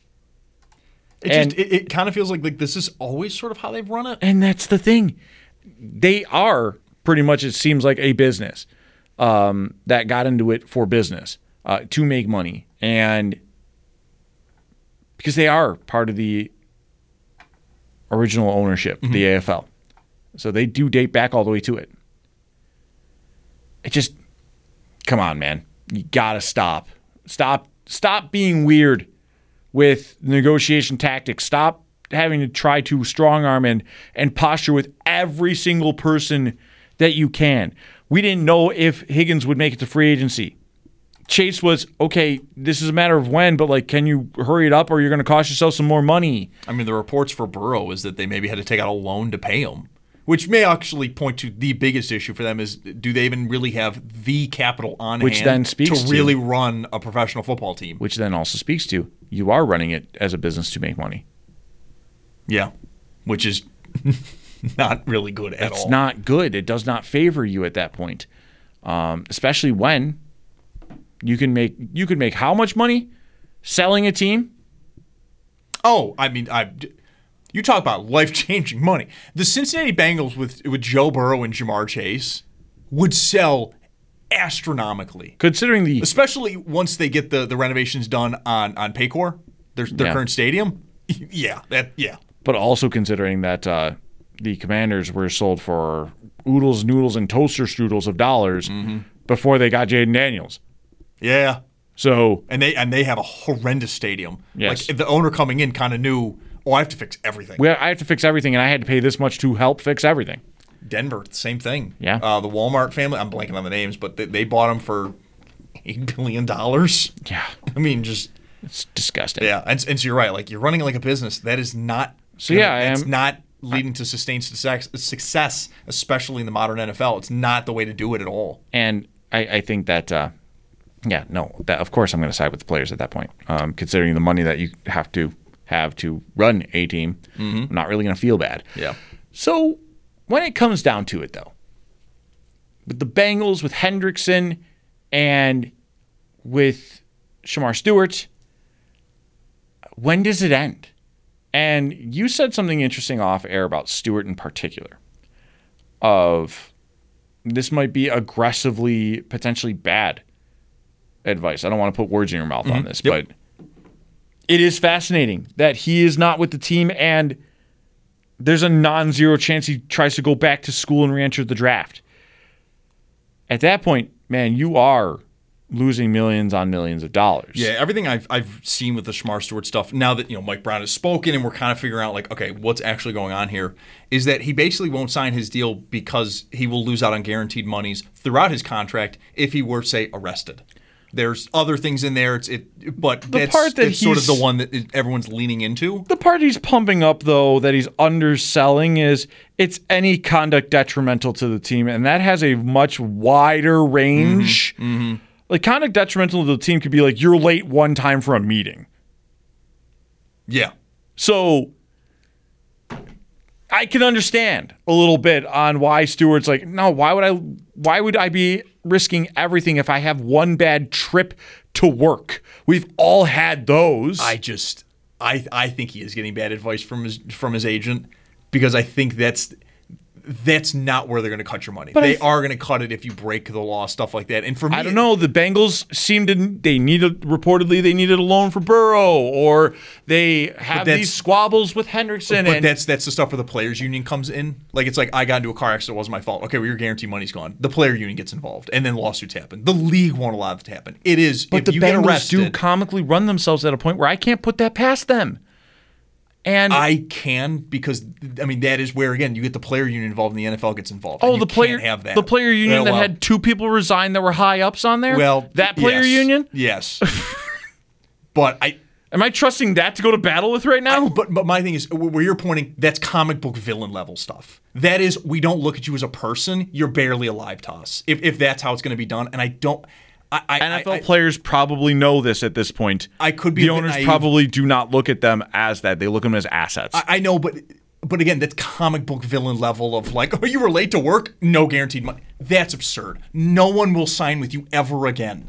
It kind of feels like this is always sort of how they've run it. And that's the thing. They are pretty much, it seems like, a business that got into it for business. To make money, and because they are part of the original ownership, the AFL. So they do date back all the way to it. It just, come on, man. You got to stop. Stop being weird with negotiation tactics. Stop having to try to strong arm and posture with every single person that you can. We didn't know if Higgins would make it to free agency. Chase was, okay, this is a matter of when, but can you hurry it up or you're going to cost yourself some more money? I mean, the reports for Burrow is that they maybe had to take out a loan to pay him, which may actually point to the biggest issue for them is do they even really have the capital on hand to really run a professional football team? Which then also speaks to you are running it as a business to make money. Yeah, which is not really good at all. It's not good. It does not favor you at that point, especially when you can make how much money selling a team? Oh, I mean, you talk about life-changing money. The Cincinnati Bengals with Joe Burrow and Jamar Chase would sell astronomically. Considering especially once they get the renovations done on Paycor, their current stadium. Yeah. But also considering that the Commanders were sold for oodles, noodles, and toaster strudels of dollars before they got Jaden Daniels. Yeah. So and they have a horrendous stadium. Yes. Like the owner coming in kind of knew, I have to fix everything. I have to fix everything, and I had to pay this much to help fix everything. Denver, same thing. Yeah. The Walmart family, I'm blanking on the names, but they bought them for $8 billion. Yeah. I mean, it's disgusting. Yeah, and so you're right. Like you're running it like a business. That is not. It's not leading to sustained success, especially in the modern NFL. It's not the way to do it at all. And I think that. That of course I'm going to side with the players at that point. Considering the money that you have to run a team, I'm not really going to feel bad. Yeah. So when it comes down to it, though, with the Bengals, with Hendrickson, and with Shamar Stewart, when does it end? And you said something interesting off air about Stewart in particular. Of this might be aggressively, potentially bad advice. I don't want to put words in your mouth on this, but it is fascinating that he is not with the team, and there's a non-zero chance he tries to go back to school and re-enter the draft. At that point, man, you are losing millions on millions of dollars. Yeah, everything I've seen with the Shemar Stewart stuff, now that Mike Brown has spoken and we're kind of figuring out, like, okay, what's actually going on here, is that he basically won't sign his deal because he will lose out on guaranteed monies throughout his contract if he were, say, arrested. There's other things in there, but the part that's sort of the one that everyone's leaning into. The part he's pumping up, though, that he's underselling is it's any conduct detrimental to the team, and that has a much wider range. Like, conduct detrimental to the team could be like you're late one time for a meeting. Yeah. So I can understand a little bit on why Stewart's like, no, why would I be risking everything if I have one bad trip to work? We've all had those. I think he is getting bad advice from his agent, because I think that's not where they're going to cut your money. But they are going to cut it if you break the law, stuff like that. And for me, I don't know. The Bengals reportedly they needed a loan for Burrow, or they have these squabbles with Hendrickson. But that's the stuff where the players' union comes in. Like, it's like, I got into a car accident, it wasn't my fault. Okay, well, your guarantee money's gone. The player union gets involved, and then lawsuits happen. The league won't allow it to happen. It is, but if the Bengals do comically run themselves at a point where I can't put that past them. And I can, because that is where, again, you get the player union involved and the NFL gets involved. Oh, the player union that had two people resign that were high ups on there. Well, that player union. Yes, but am I trusting that to go to battle with right now? But my thing is, where you're pointing, that's comic book villain level stuff. That is, we don't look at you as a person. You're barely alive to us. If that's how it's going to be done, and I don't. NFL players probably know this at this point. I could be the owners probably do not look at them as that. They look at them as assets. I know, but again, that's comic book villain level of like, oh, you were late to work, no guaranteed money. That's absurd. No one will sign with you ever again.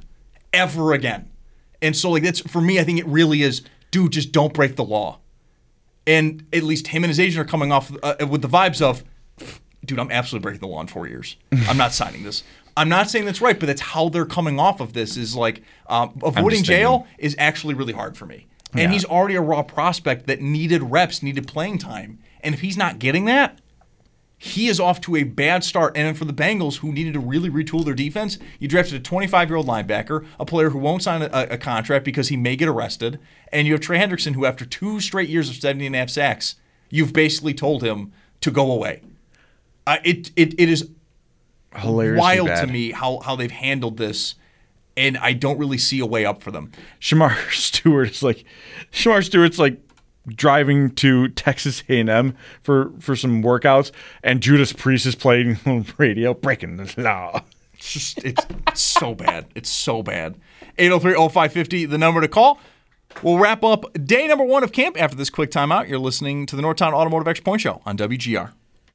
And so, like, that's, for me, I think it really is, dude, just don't break the law. And at least him and his agent are coming off with the vibes of, dude, I'm absolutely breaking the law in 4 years. I'm not signing this. I'm not saying that's right, but that's how they're coming off of this, is like, avoiding jail is actually really hard for me. And he's already a raw prospect that needed reps, needed playing time. And if he's not getting that, he is off to a bad start. And for the Bengals, who needed to really retool their defense, you drafted a 25-year-old linebacker, a player who won't sign a contract because he may get arrested, and you have Trey Hendrickson, who after 2 straight years of 70.5 sacks, you've basically told him to go away. It is hilariously wild bad to me how they've handled this, and I don't really see a way up for them. Shemar Stewart's like driving to Texas A&M for some workouts, and Judas Priest is playing on the radio, breaking the law. It's so bad. It's so bad. 803-0550, the number to call. We'll wrap up day number 1 of camp after this quick timeout. You're listening to the Northtown Automotive Extra Point Show on WGR.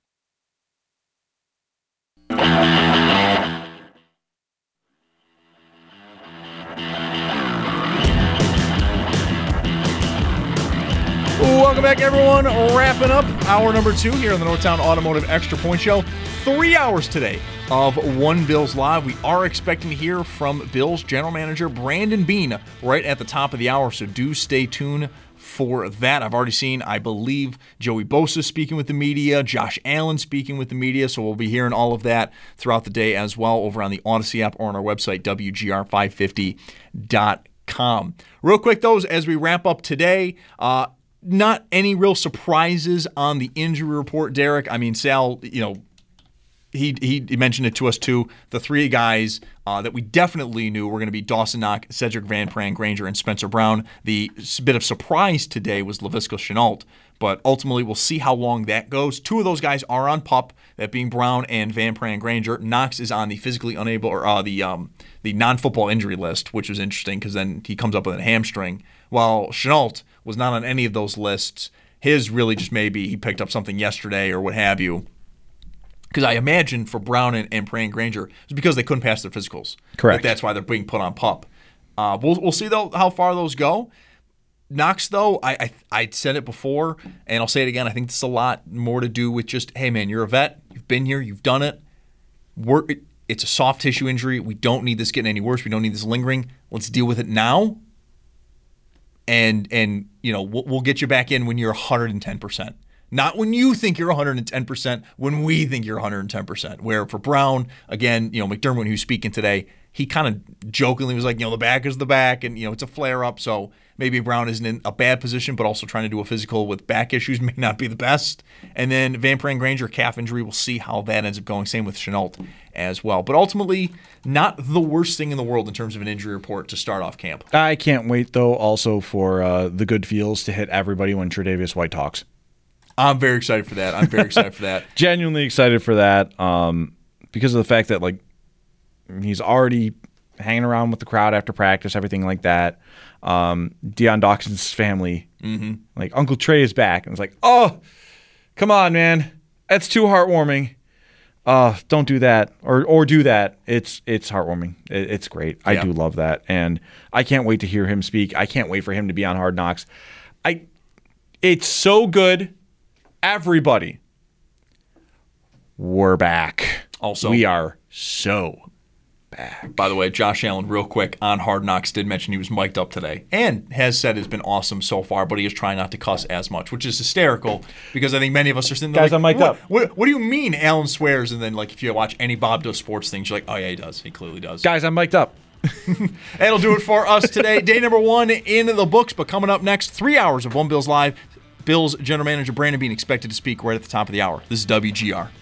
Welcome back, everyone. Wrapping up hour number 2 here on the Northtown Automotive Extra Point Show. 3 hours today of One Bills Live. We are expecting to hear from Bills General Manager Brandon Beane right at the top of the hour, so do stay tuned for that. I've already seen, I believe, Joey Bosa speaking with the media, Josh Allen speaking with the media, so we'll be hearing all of that throughout the day as well over on the Odyssey app or on our website, WGR550.com. Real quick, though, as we wrap up today, not any real surprises on the injury report, Derek. I mean, Sal, he mentioned it to us too. The 3 guys that we definitely knew were going to be Dawson Knox, Cedric Van Pran Granger, and Spencer Brown. The bit of surprise today was Laviska Shenault, but ultimately we'll see how long that goes. 2 of those guys are on PUP, that being Brown and Van Pran Granger. Knox is on the physically unable, or the non-football injury list, which was interesting because then he comes up with a hamstring, while Shenault was not on any of those lists. His really just maybe he picked up something yesterday or what have you. Because I imagine for Brown and Pran Granger, it's because they couldn't pass their physicals. Correct. That's why they're being put on PUP. We'll see, though, how far those go. Knox, though, I said it before, and I'll say it again. I think this is a lot more to do with just, hey, man, you're a vet. You've been here. You've done it. It's a soft tissue injury. We don't need this getting any worse. We don't need this lingering. Let's deal with it now. And we'll get you back in when you're 110%. Not when you think you're 110%, when we think you're 110%. Where for Brown, again, McDermott, who's speaking today, he kind of jokingly was like, the back is the back, and it's a flare-up, so maybe Brown isn't in a bad position, but also trying to do a physical with back issues may not be the best. And then Van Pran-Granger, calf injury, we'll see how that ends up going. Same with Chenault as well. But ultimately, not the worst thing in the world in terms of an injury report to start off camp. I can't wait, though, also for the good feels to hit everybody when Tre'Davious White talks. I'm very excited for that. Genuinely excited for that because of the fact that, he's already hanging around with the crowd after practice, everything like that. Deion Dawkins' family, Uncle Trey is back. And it's like, oh, come on, man. That's too heartwarming. Don't do that or do that. It's heartwarming. It's great. Yeah. I do love that. And I can't wait to hear him speak. I can't wait for him to be on Hard Knocks. It's so good. Everybody, we're back. Also, we are so back. By the way, Josh Allen, real quick, on Hard Knocks, did mention he was mic'd up today and has said it's been awesome so far, but he is trying not to cuss as much, which is hysterical because I think many of us are sitting there guys, I'm mic'd up. What do you mean Allen swears? And then, if you watch any Bob Does Sports things, you're like, oh, yeah, he does. He clearly does. Guys, I'm mic'd up. That'll do it for us today. Day number 1 in the books, but coming up next, 3 hours of One Bills Live. Bills general manager Brandon Beane expected to speak right at the top of the hour. This is WGR.